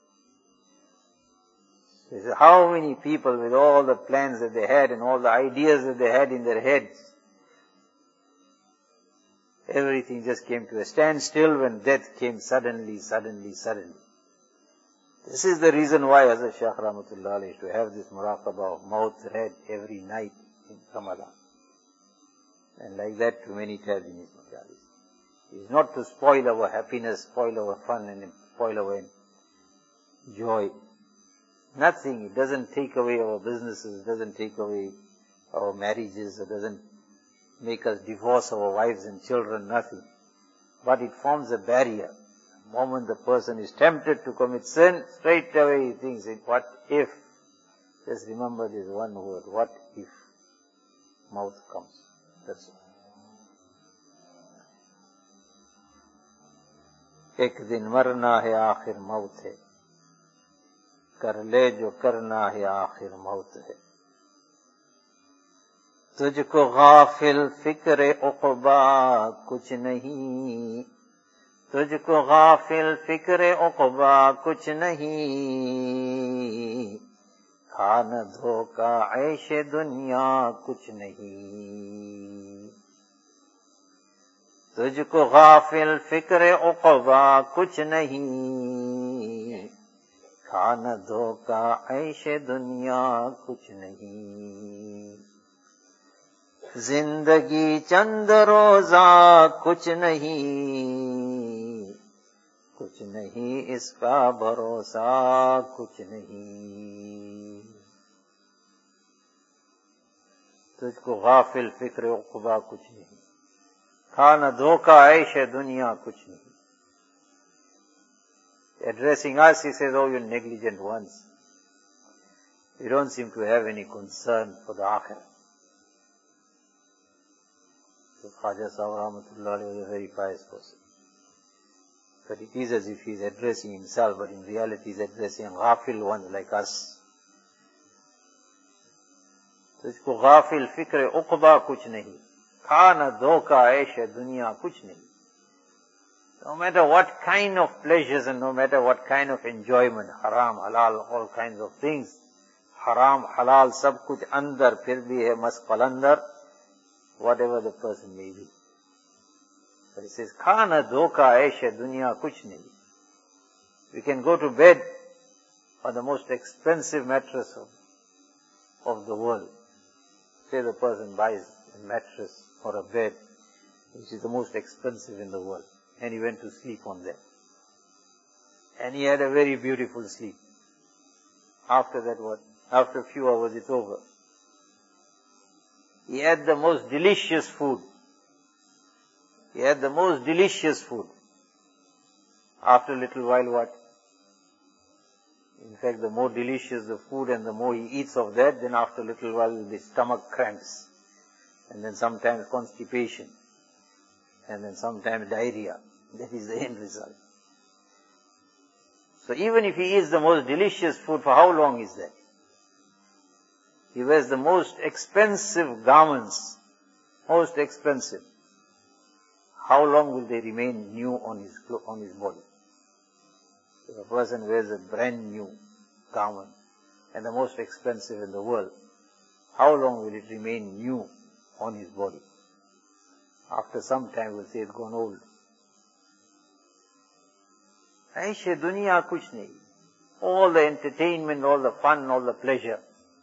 So how many people with all the plans that they had and all the ideas that they had in their heads, everything just came to a standstill when death came suddenly. This is the reason why Hazrat Shaykh Rahmatullah Alayhi to have this muraqabah of maut read every night in Ramadan. And like that too many times in his majalis. It is not to spoil our happiness, spoil our fun and spoil our joy. Nothing. It doesn't take away our businesses, it doesn't take away our marriages, it doesn't make us divorce our wives and children, nothing. But it forms a barrier. The moment the person is tempted to commit sin, straight away he thinks, what if? Just remember this one word, what if mouth comes? That's all. एक दिन मरना है आखिर मौत है, कर ले जो करना है आखिर मौत है. तुझको गाफिल फिक्र उक़बा कुछ नहीं, तुझको गाफिल फिक्र उक़बा कुछ नहीं, खाना धोखा ऐश दुनिया कुछ नहीं. तुझको गाफिल फिक्र उक़बा कुछ नहीं, खाना धोखा ऐश दुनिया कुछ नहीं. जिंदगी चंद रोजा कुछ नहीं, कुछ नहीं इसका भरोसा कुछ नहीं. तुझको गाफिल फिक्र उक़बा कुछ नहीं, खाना धोखा ऐश दुनिया कुछ नहीं. Addressing us, he says, oh, you negligent ones. You don't seem to have any concern for the akhirah. So Khaja Sahib Rahmatullah was a very pious person. But it is as if he is addressing himself, but in reality he is addressing ghafil ones like us. तो इसको गाफिल फिक्र उक़बा कुछ नहीं, खाना धोखा ऐश दुनिया कुछ नहीं. No matter what kind of pleasures and no matter what kind of enjoyment, haram, halal, all kinds of things, haram, halal, sab kuch andar, phir bhi hai mas qalandar, whatever the person may be. But he says, khana dhoka aisha dunya kuch nahi. We can go to bed on the most expensive mattress of the world. Say the person buys a mattress or a bed, which is the most expensive in the world. And he went to sleep on that. And he had a very beautiful sleep. After that what? After a few hours it's over. He had the most delicious food. He had the most delicious food. After a little while what? In fact, the more delicious the food and the more he eats of that, then after a little while the stomach cramps. And then sometimes constipation. And then sometimes diarrhea. That is the end result. So even if he eats the most delicious food, for how long is that? He wears the most expensive garments, most expensive. How long will they remain new on his body? If a person wears a brand new garment and the most expensive in the world, how long will it remain new on his body? After some time we'll say it's gone old. Aisha dunya kuch nahi. All the entertainment, all the fun, all the pleasure.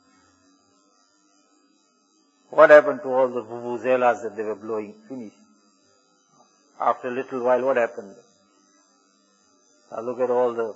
What happened to all the vuvuzelas that they were blowing? Finished. After a little while, what happened? Now look at all the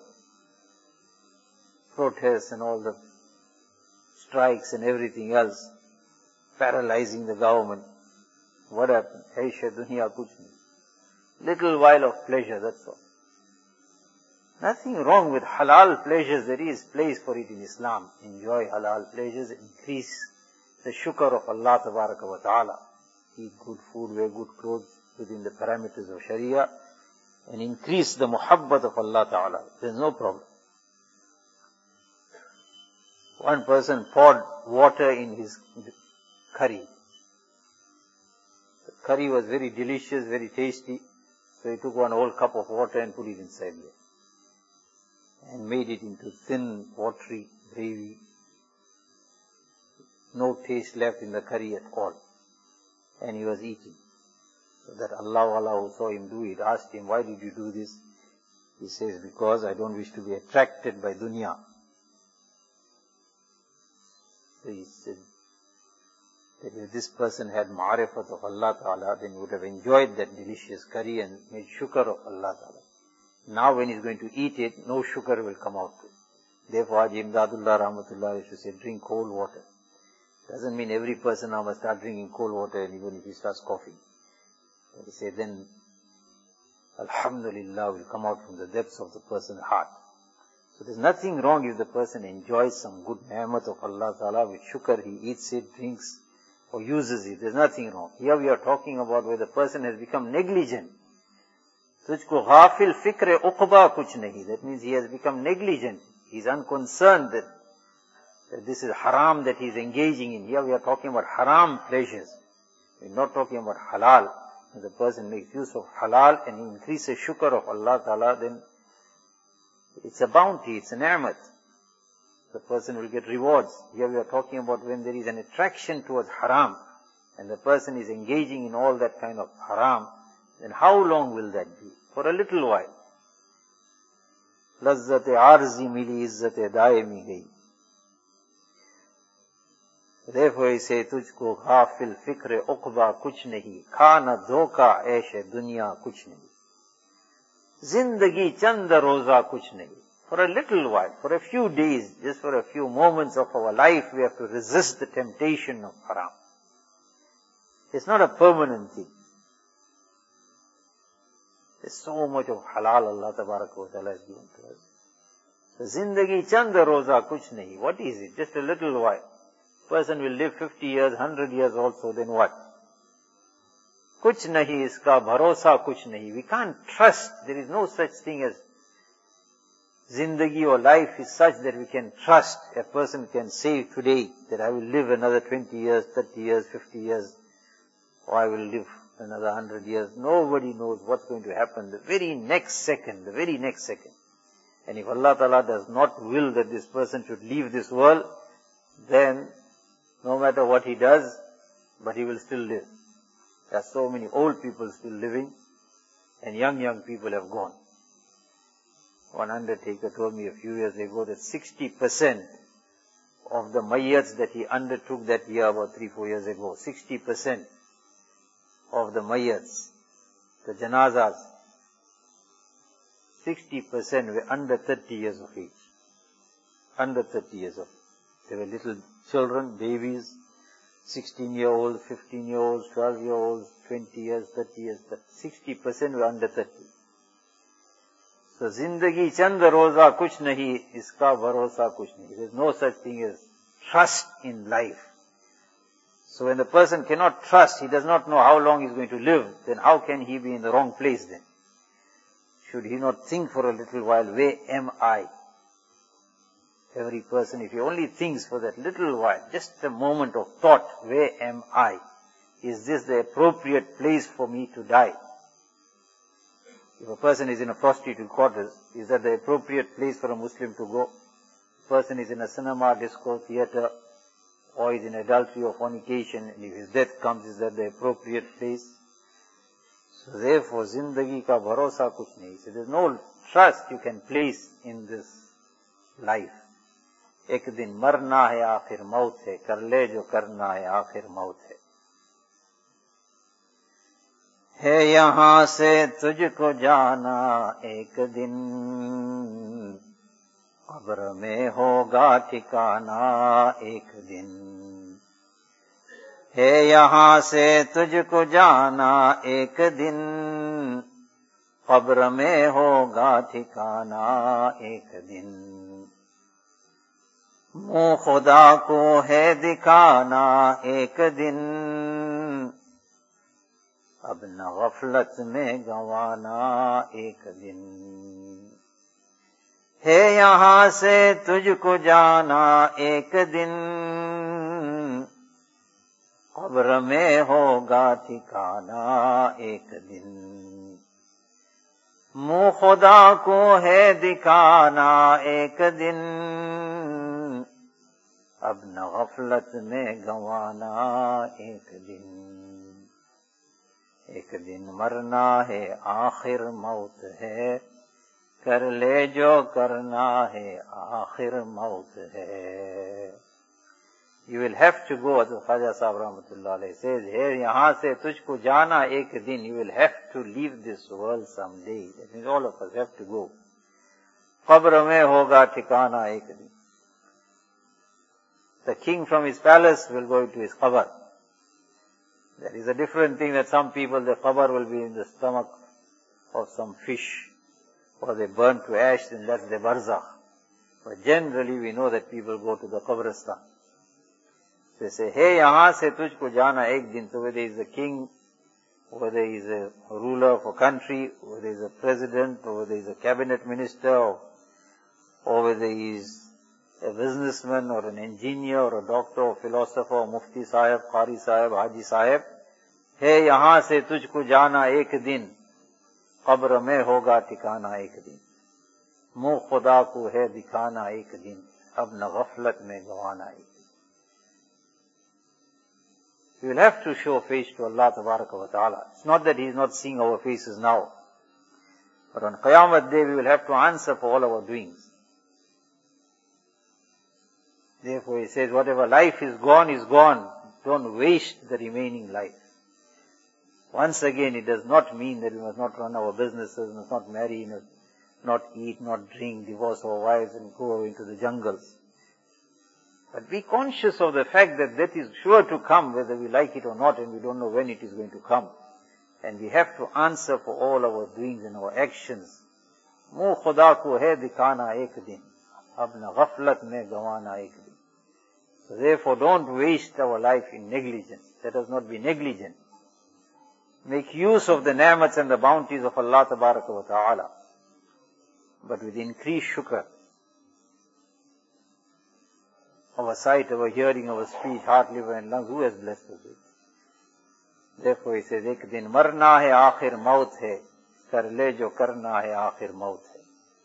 protests and all the strikes and everything else, paralyzing the government. What happened? Aisha dunya kuch nahi. Little while of pleasure, that's all. Nothing wrong with halal pleasures. There is place for it in Islam. Enjoy halal pleasures, increase the shukr of Allah Tabaraka wa Ta'ala. Eat good food, wear good clothes within the parameters of Sharia, and increase the muhabbat of Allah Ta'ala. There's no problem. One person poured water in his curry. The curry was very delicious, very tasty, so he took one whole cup of water and put it inside there, and made it into thin, watery gravy. No taste left in the curry at all. And he was eating. So that Allah who saw him do it asked him, why did you do this? He says, because I don't wish to be attracted by dunya. So he said that if this person had ma'rifat of Allah Ta'ala, then he would have enjoyed that delicious curry and made shukr of Allah Ta'ala. Now when he's going to eat it, no shukr will come out to it. Therefore, Haji Imdadullah Rahmatullah used to say, drink cold water. Doesn't mean every person now must start drinking cold water, and even if he starts coughing. He say, then Alhamdulillah will come out from the depths of the person's heart. So there's nothing wrong if the person enjoys some good ni'mat of Allah Ta'ala with shukr, he eats it, drinks, or uses it. There's nothing wrong. Here we are talking about where the person has become negligent. Tujhko ghafil fikre uqba kuch nahi. That means he has become negligent. He's unconcerned that this is haram that he's engaging in. Here we are talking about haram pleasures. We're not talking about halal. If the person makes use of halal and increases shukr of Allah Ta'ala, then it's a bounty, it's a ni'mat. The person will get rewards. Here we are talking about when there is an attraction towards haram, and the person is engaging in all that kind of haram, then how long will that be? For a little while. Lazzat-e arzi mili izzat-e daimi gayi. Therefore he says, tujhko ghafil fikre uqba kuch nahi, khana dhoka aishe dunya kuch nahi. Zindagi chanda roza kuch nahi. For a little while, for a few days, just for a few moments of our life, we have to resist the temptation of haram. It's not a permanent thing. There's so much of halal Allah Tabaraka wa Ta'ala has given to us. So zindagi chanda roza kuch nahi. What is it? Just a little while. Person will live 50 years, 100 years also, then what? Kuch nahi iska bharosa kuch nahi. We can't trust. There is no such thing as zindagi or life is such that we can trust. A person can say today that I will live another 20 years, 30 years, 50 years, or I will live another 100 years. Nobody knows what's going to happen the very next second, And if Allah Ta'ala does not will that this person should leave this world, then no matter what he does, but he will still live. There are so many old people still living, and young people have gone. One undertaker told me a few years ago that 60% of the mayyats that he undertook that year, about 3-4 years ago, 60% of the mayyats, the janazas, 60% were under 30 years of age. Under 30 years of age. They were little children, babies, 16-year-olds, 15-year-olds, 12-year-olds, 20 years, 30 years, but 60% were under 30. So, zindagi chanda roza kuch nahi, iska bharosa kuch nahi. There is no such thing as trust in life. So when the person cannot trust, he does not know how long he is going to live, then how can he be in the wrong place then? Should he not think for a little while, where am I? Every person, if he only thinks for that little while, just a moment of thought, where am I? Is this the appropriate place for me to die? If a person is in a prostitute quarters, is that the appropriate place for a Muslim to go? If a person is in a cinema, disco, theatre, or is in adultery or fornication, and if his death comes, is that the appropriate place? So therefore, zindagi ka bharosa kuch nahi. So there is no trust you can place in this life. Ek din marna hai, aakhir maut hai, kar le jo karna hai, aakhir maut hai. है यहाँ से तुझको जाना एक दिन, कब्र में होगा ठिकाना एक दिन. है यहाँ से तुझको जाना एक दिन, कब्र में होगा ठिकाना एक दिन। मुँह खुदा को है दिखाना एक दिन, अब न गफलत में गंवाना एक दिन। है यहाँ से तुझको जाना एक दिन, कब्र में होगा ठिकाना एक दिन। मुँह खुदा को है दिखाना एक दिन, अब न गफलत में गंवाना एक दिन। एक दिन मरना है आखिर मौत है, कर ले जो करना है आखिर मौत है। You will have to go, as Khaja Sahib Rahmatullah Alayhi says here, यहाँ से तुझको जाना एक दिन, you will have to leave this world someday. That means all of us have to go. कब्र में होगा ठिकाना एक दिन. The king from his palace will go into his qabr. That is a different thing that some people, the qabr will be in the stomach of some fish, or they burn to ash, and that's the barzakh. But generally we know that people go to the qabristan. They say, hey, yahan se tujhko jana ek din. So whether he is a king, whether he is a ruler of a country, whether he is a president, or whether he is a cabinet minister, or whether he is a businessman, or an engineer, or a doctor, or philosopher, or mufti sahib, qari sahib, haji sahib, hey, yahan se tujhko jana ek din, qabr mein hoga ठिकाना एक दिन, मुँह खुदा को है दिखाना एक दिन, अब न गफलत में गंवाना एक दिन. We will have to show face to Allah Tabaraka wa Ta'ala. It's not that He is not seeing our faces now, but on Qiyamah Day we will have to answer for all our doings. Therefore He says, whatever life is gone is gone. Don't waste the remaining life. Once again, it does not mean that we must not run our businesses, must not marry, not eat, not drink, divorce our wives and go away into the jungles. But be conscious of the fact that that is sure to come whether we like it or not, and we don't know when it is going to come. And we have to answer for all our doings and our actions. Muh khuda ko hai dikhana ek din, ab na ghaflat mein gawana ek din. So therefore don't waste our life in negligence. Let us not be negligent. Make use of the ni'mats and the bounties of Allah Tabaraka wa Ta'ala, but with increased shukr. Our sight, our hearing, our speech, heart, liver and lungs, who has blessed us with? Therefore He says, ek din marna hai aakhir maut hai, kar le jo karna hai aakhir maut hai.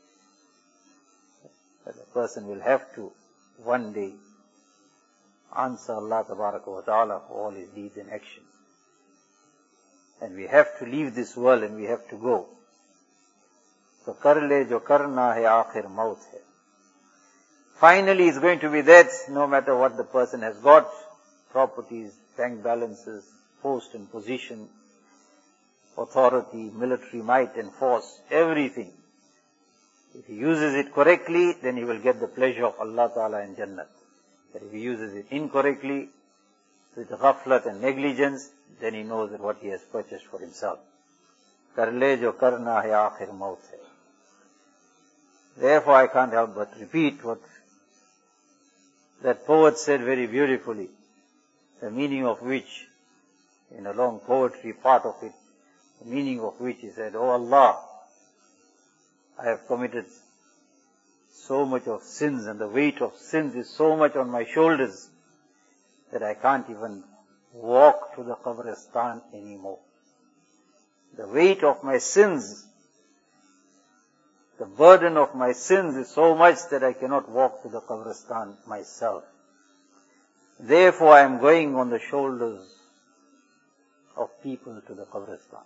That a person will have to one day answer Allah Tabaraka wa Ta'ala for all his deeds and actions. And we have to leave this world and we have to go. So kar le jo karna hai aakhir maut hai. Finally, it's going to be that no matter what the person has got, properties, bank balances, post and position, authority, military might and force, everything. If he uses it correctly, then he will get the pleasure of Allah Ta'ala and Jannah. But if he uses it incorrectly, with ghaflat and negligence, then he knows that what he has purchased for himself. Kar le jo karna hai aakhir maut hai. Therefore, I can't help but repeat what that poet said very beautifully, the meaning of which, in a long poetry part of it, the meaning of which he said, "Oh Allah, I have committed so much of sins and the weight of sins is so much on my shoulders that I can't even walk to the Qabristan anymore. The weight of my sins, the burden of my sins is so much that I cannot walk to the Qabristan myself. Therefore I am going on the shoulders of people to the Qabristan.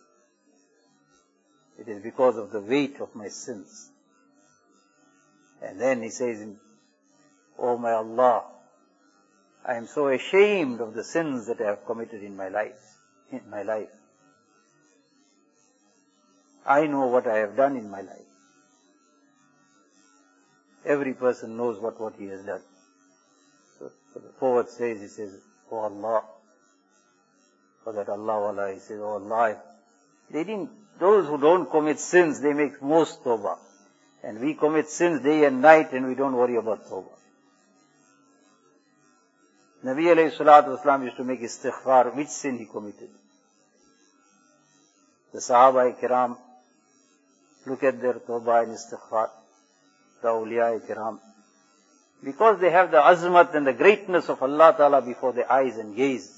It is because of the weight of my sins." And then he says, "Oh my Allah, I am so ashamed of the sins that I have committed in my life. I know what I have done in my life." Every person knows what he has done. So the poet says, he says, "Oh Allah, for that Allah Wala, he says, oh Allah, those who don't commit sins, they make most tawbah. And we commit sins day and night and we don't worry about tawbah. Nabi alayhi salatu wasalam used to make istighfar. Which sin he committed? The Sahaba kiram, look at their tawbah and istighfar. The awliya kiram. Because they have the azmat and the greatness of Allah Ta'ala before their eyes and gaze,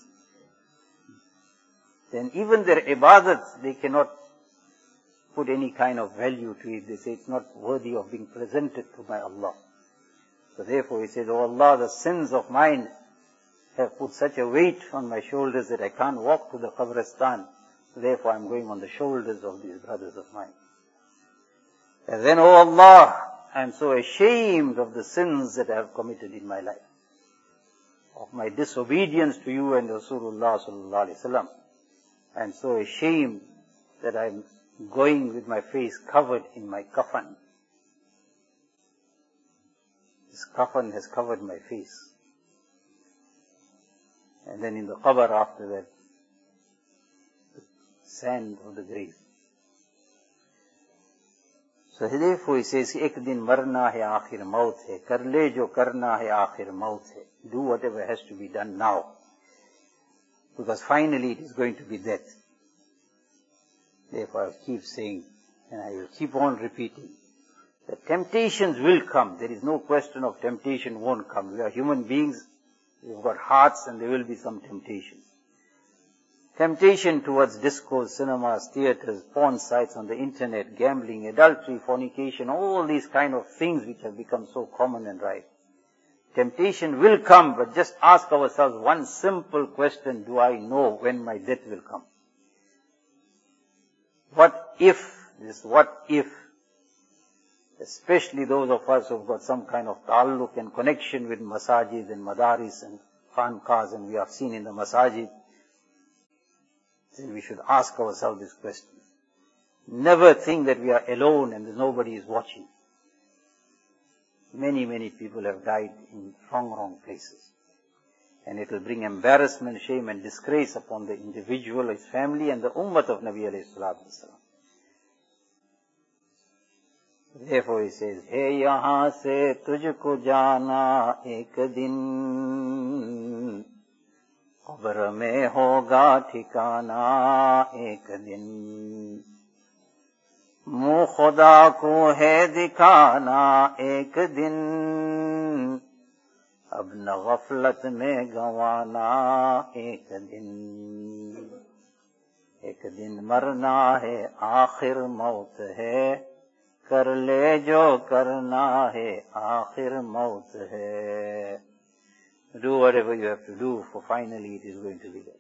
then even their ibadat, they cannot put any kind of value to it. They say it's not worthy of being presented to my Allah. So therefore he says, oh Allah, the sins of mine have put such a weight on my shoulders that I can't walk to the Qabristan. Therefore I'm going on the shoulders of these brothers of mine. And then, oh Allah, I'm so ashamed of the sins that I have committed in my life, of my disobedience to you and Rasulullah sallallahu alaihi wasallam. I'm so ashamed that I'm going with my face covered in my kafan. This kafan has covered my face. And then in the qabr after that, the sand of the grave. So therefore he says, ek din marna hai aakhir maut hai, kar le jo karna hai aakhir maut hai. Do whatever has to be done now. Because finally it is going to be death. Therefore I keep saying, and I will keep on repeating, that temptations will come. There is no question of temptation won't come. We are human beings. We've got hearts and there will be some temptations. Temptation towards discos, cinemas, theaters, porn sites on the internet, gambling, adultery, fornication, all these kind of things which have become so common and rife. Temptation will come, but just ask ourselves one simple question, do I know when my death will come? What if, especially those of us who have got some kind of ta'alluq and connection with masajid and madaris and khanqahs, and we have seen in the masajid, then we should ask ourselves this question. Never think that we are alone and nobody is watching. Many, many people have died in wrong places. And it will bring embarrassment, shame and disgrace upon the individual, his family and the ummah of Nabi alayhi salatu wasalam. Therefore he says, Hey yahan se tujhko jana ek din, qabr mein hoga ठिकाना ek din, मुँह खुदा को है दिखाना एक दिन, अब न गफलत में गंवाना एक दिन मरना है आखिर मौत है, कर ले जो करना है आखिर मौत है. Do whatever you have to do, for finally it is going to be there.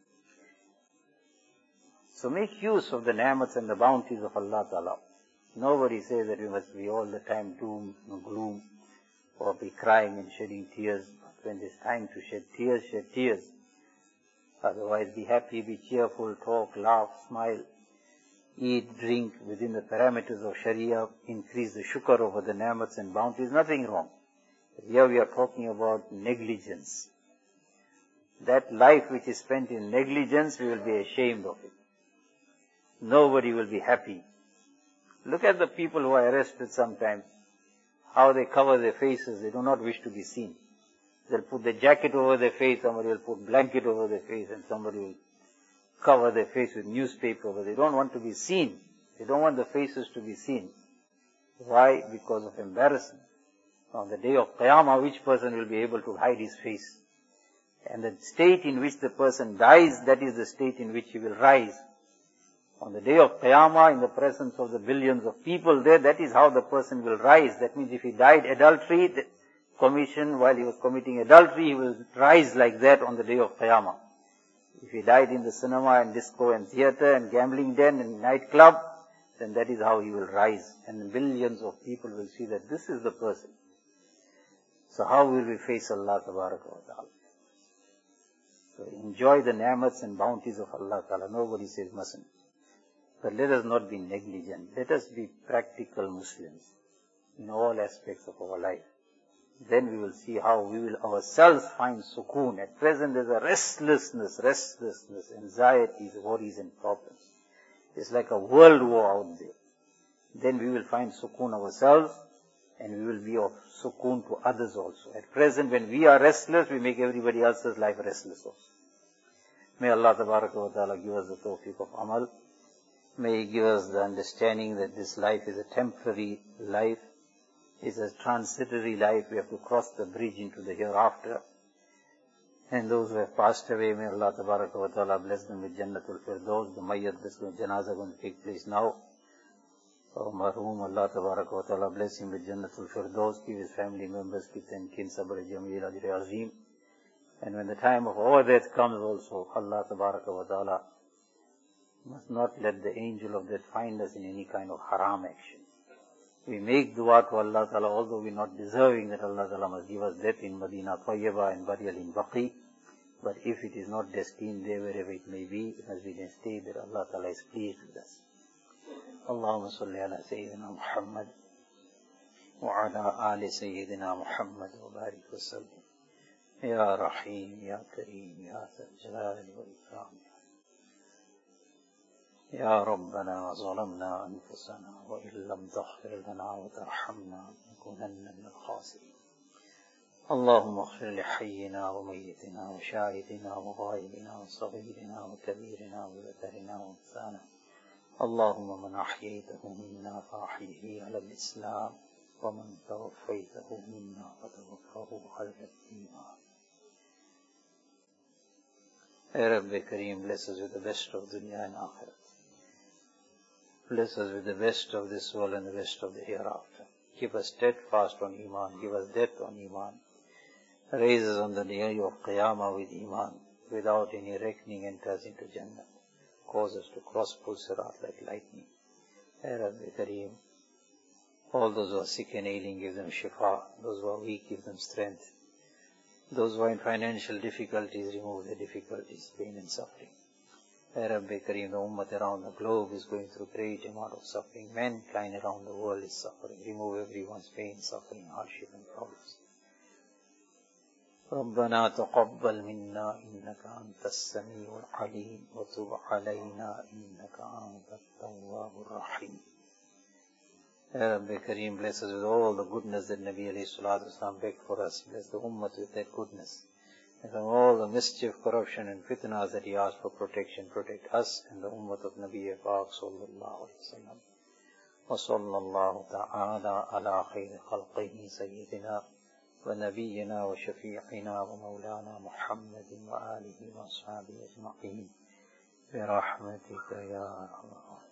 So make use of the ni'mats and the bounties of Allah Ta'ala. Nobody says that we must be all the time doom and gloom or be crying and shedding tears. But when there's time to shed tears. Otherwise be happy, be cheerful, talk, laugh, smile, eat, drink within the parameters of Sharia, increase the shukr over the ni'mats and bounties, nothing wrong. But here we are talking about negligence. That life which is spent in negligence, we will be ashamed of it. Nobody will be happy. Look at the people who are arrested sometimes, how they cover their faces. They do not wish to be seen. They'll put the jacket over their face, somebody will put blanket over their face, and somebody will cover their face with newspaper, but they don't want to be seen. They don't want the faces to be seen. Why? Because of embarrassment. On the day of Qiyamah, which person will be able to hide his face? And the state in which the person dies, that is the state in which he will rise. On the day of Qiyamah, in the presence of the billions of people there, that is how the person will rise. That means if he died adultery, while he was committing adultery, he will rise like that on the day of Qiyamah. If he died in the cinema and disco and theater and gambling den and nightclub, then that is how he will rise. And billions of people will see that this is the person. So how will we face Allah Tabaraka wa Ta'ala? So enjoy the ni'mats and bounties of Allah Ta'ala. Nobody says mustn't. But let us not be negligent. Let us be practical Muslims in all aspects of our life. then we will see how we will ourselves find sukoon. At present there's a restlessness, anxieties, worries and problems. It's like a world war out there. Then we will find sukoon ourselves, and we will be of sukoon to others also. At present, when we are restless, we make everybody else's life restless also. May Allah Tabaraka wa Ta'ala give us the tawfiq of amal. May He give us the understanding that this life is a temporary life, is a transitory life. We have to cross the bridge into the hereafter. And those who have passed away, may Allah Tabaraka wa Ta'ala bless them with Jannatul Firdaus. The Mayyat, this janazah going to take place now. Oh, Marhum, Allah Tabaraka wa Ta'ala bless him with Jannatul Firdaus, give his family members, kith and kin, sabr, jameel, ajr, azim. And when the time of our death comes also, Allah Tabaraka wa Ta'ala must not let the angel of death find us in any kind of haram action. We make dua to Allah Ta'ala, although we're not deserving that Allah Ta'ala must give us death in Madinah Tayyibah and burial in Baqi. But if it is not destined there, wherever it may be, it must be destined that Allah Ta'ala is pleased with us. اللهم صل على سيدنا محمد وعلى آل سيدنا محمد وبارك وسلم يا رحيم يا كريم يا ذا الجلال والإكرام يا ربنا ظلمنا أنفسنا وإن لم تغفر لنا وترحمنا لنكونن من الخاسرين اللهم اغفر لحينا وميتنا وشاهدنا وغائبنا وصغيرنا وكبيرنا وذكرنا وانثانا اللهم من أحييته منا فأحيه على الإسلام ومن توفيته منا فتوفه على الإيمان. Ya Rabbi Kareem, bless us with the best of dunya and akhirat. Bless us with the best of this world and the best of the hereafter. Keep us steadfast on Iman, give us death on Iman. Raise us on the day of Qiyamah with Iman, without any reckoning, enter us into Jannah. Cause us to cross Pul Sirat like lightning. Ya Rabbi Kareem, all those who are sick and ailing, give them shifa. Those who are weak, give them strength. Those who are in financial difficulties, remove their difficulties, pain and suffering. Ya Rabbi Kareem, the ummah around the globe is going through great amount of suffering. Mankind around the world is suffering. Remove everyone's pain, suffering, hardship and problems. ربنا تقبل منا إنك أنت السميع العليم وتب علينا إنك أنت التواب الرحيم. Ya Rabbi Kareem, bless us with all the goodness that Nabi alayhi salatu wasalam begged for us. Bless the ummah with that goodness. And from all the mischief, corruption and fitnas that he asked for protection, protect us and the ummah of Nabi Pak sallallahu alayhi wa sallam. Wa sallallahu ta'ala ala khayri khalqihi sayyidina ونبينا وشفيعنا ومولانا محمد وآله وأصحابه أجمعين برحمتك يا أرحم الراحمين.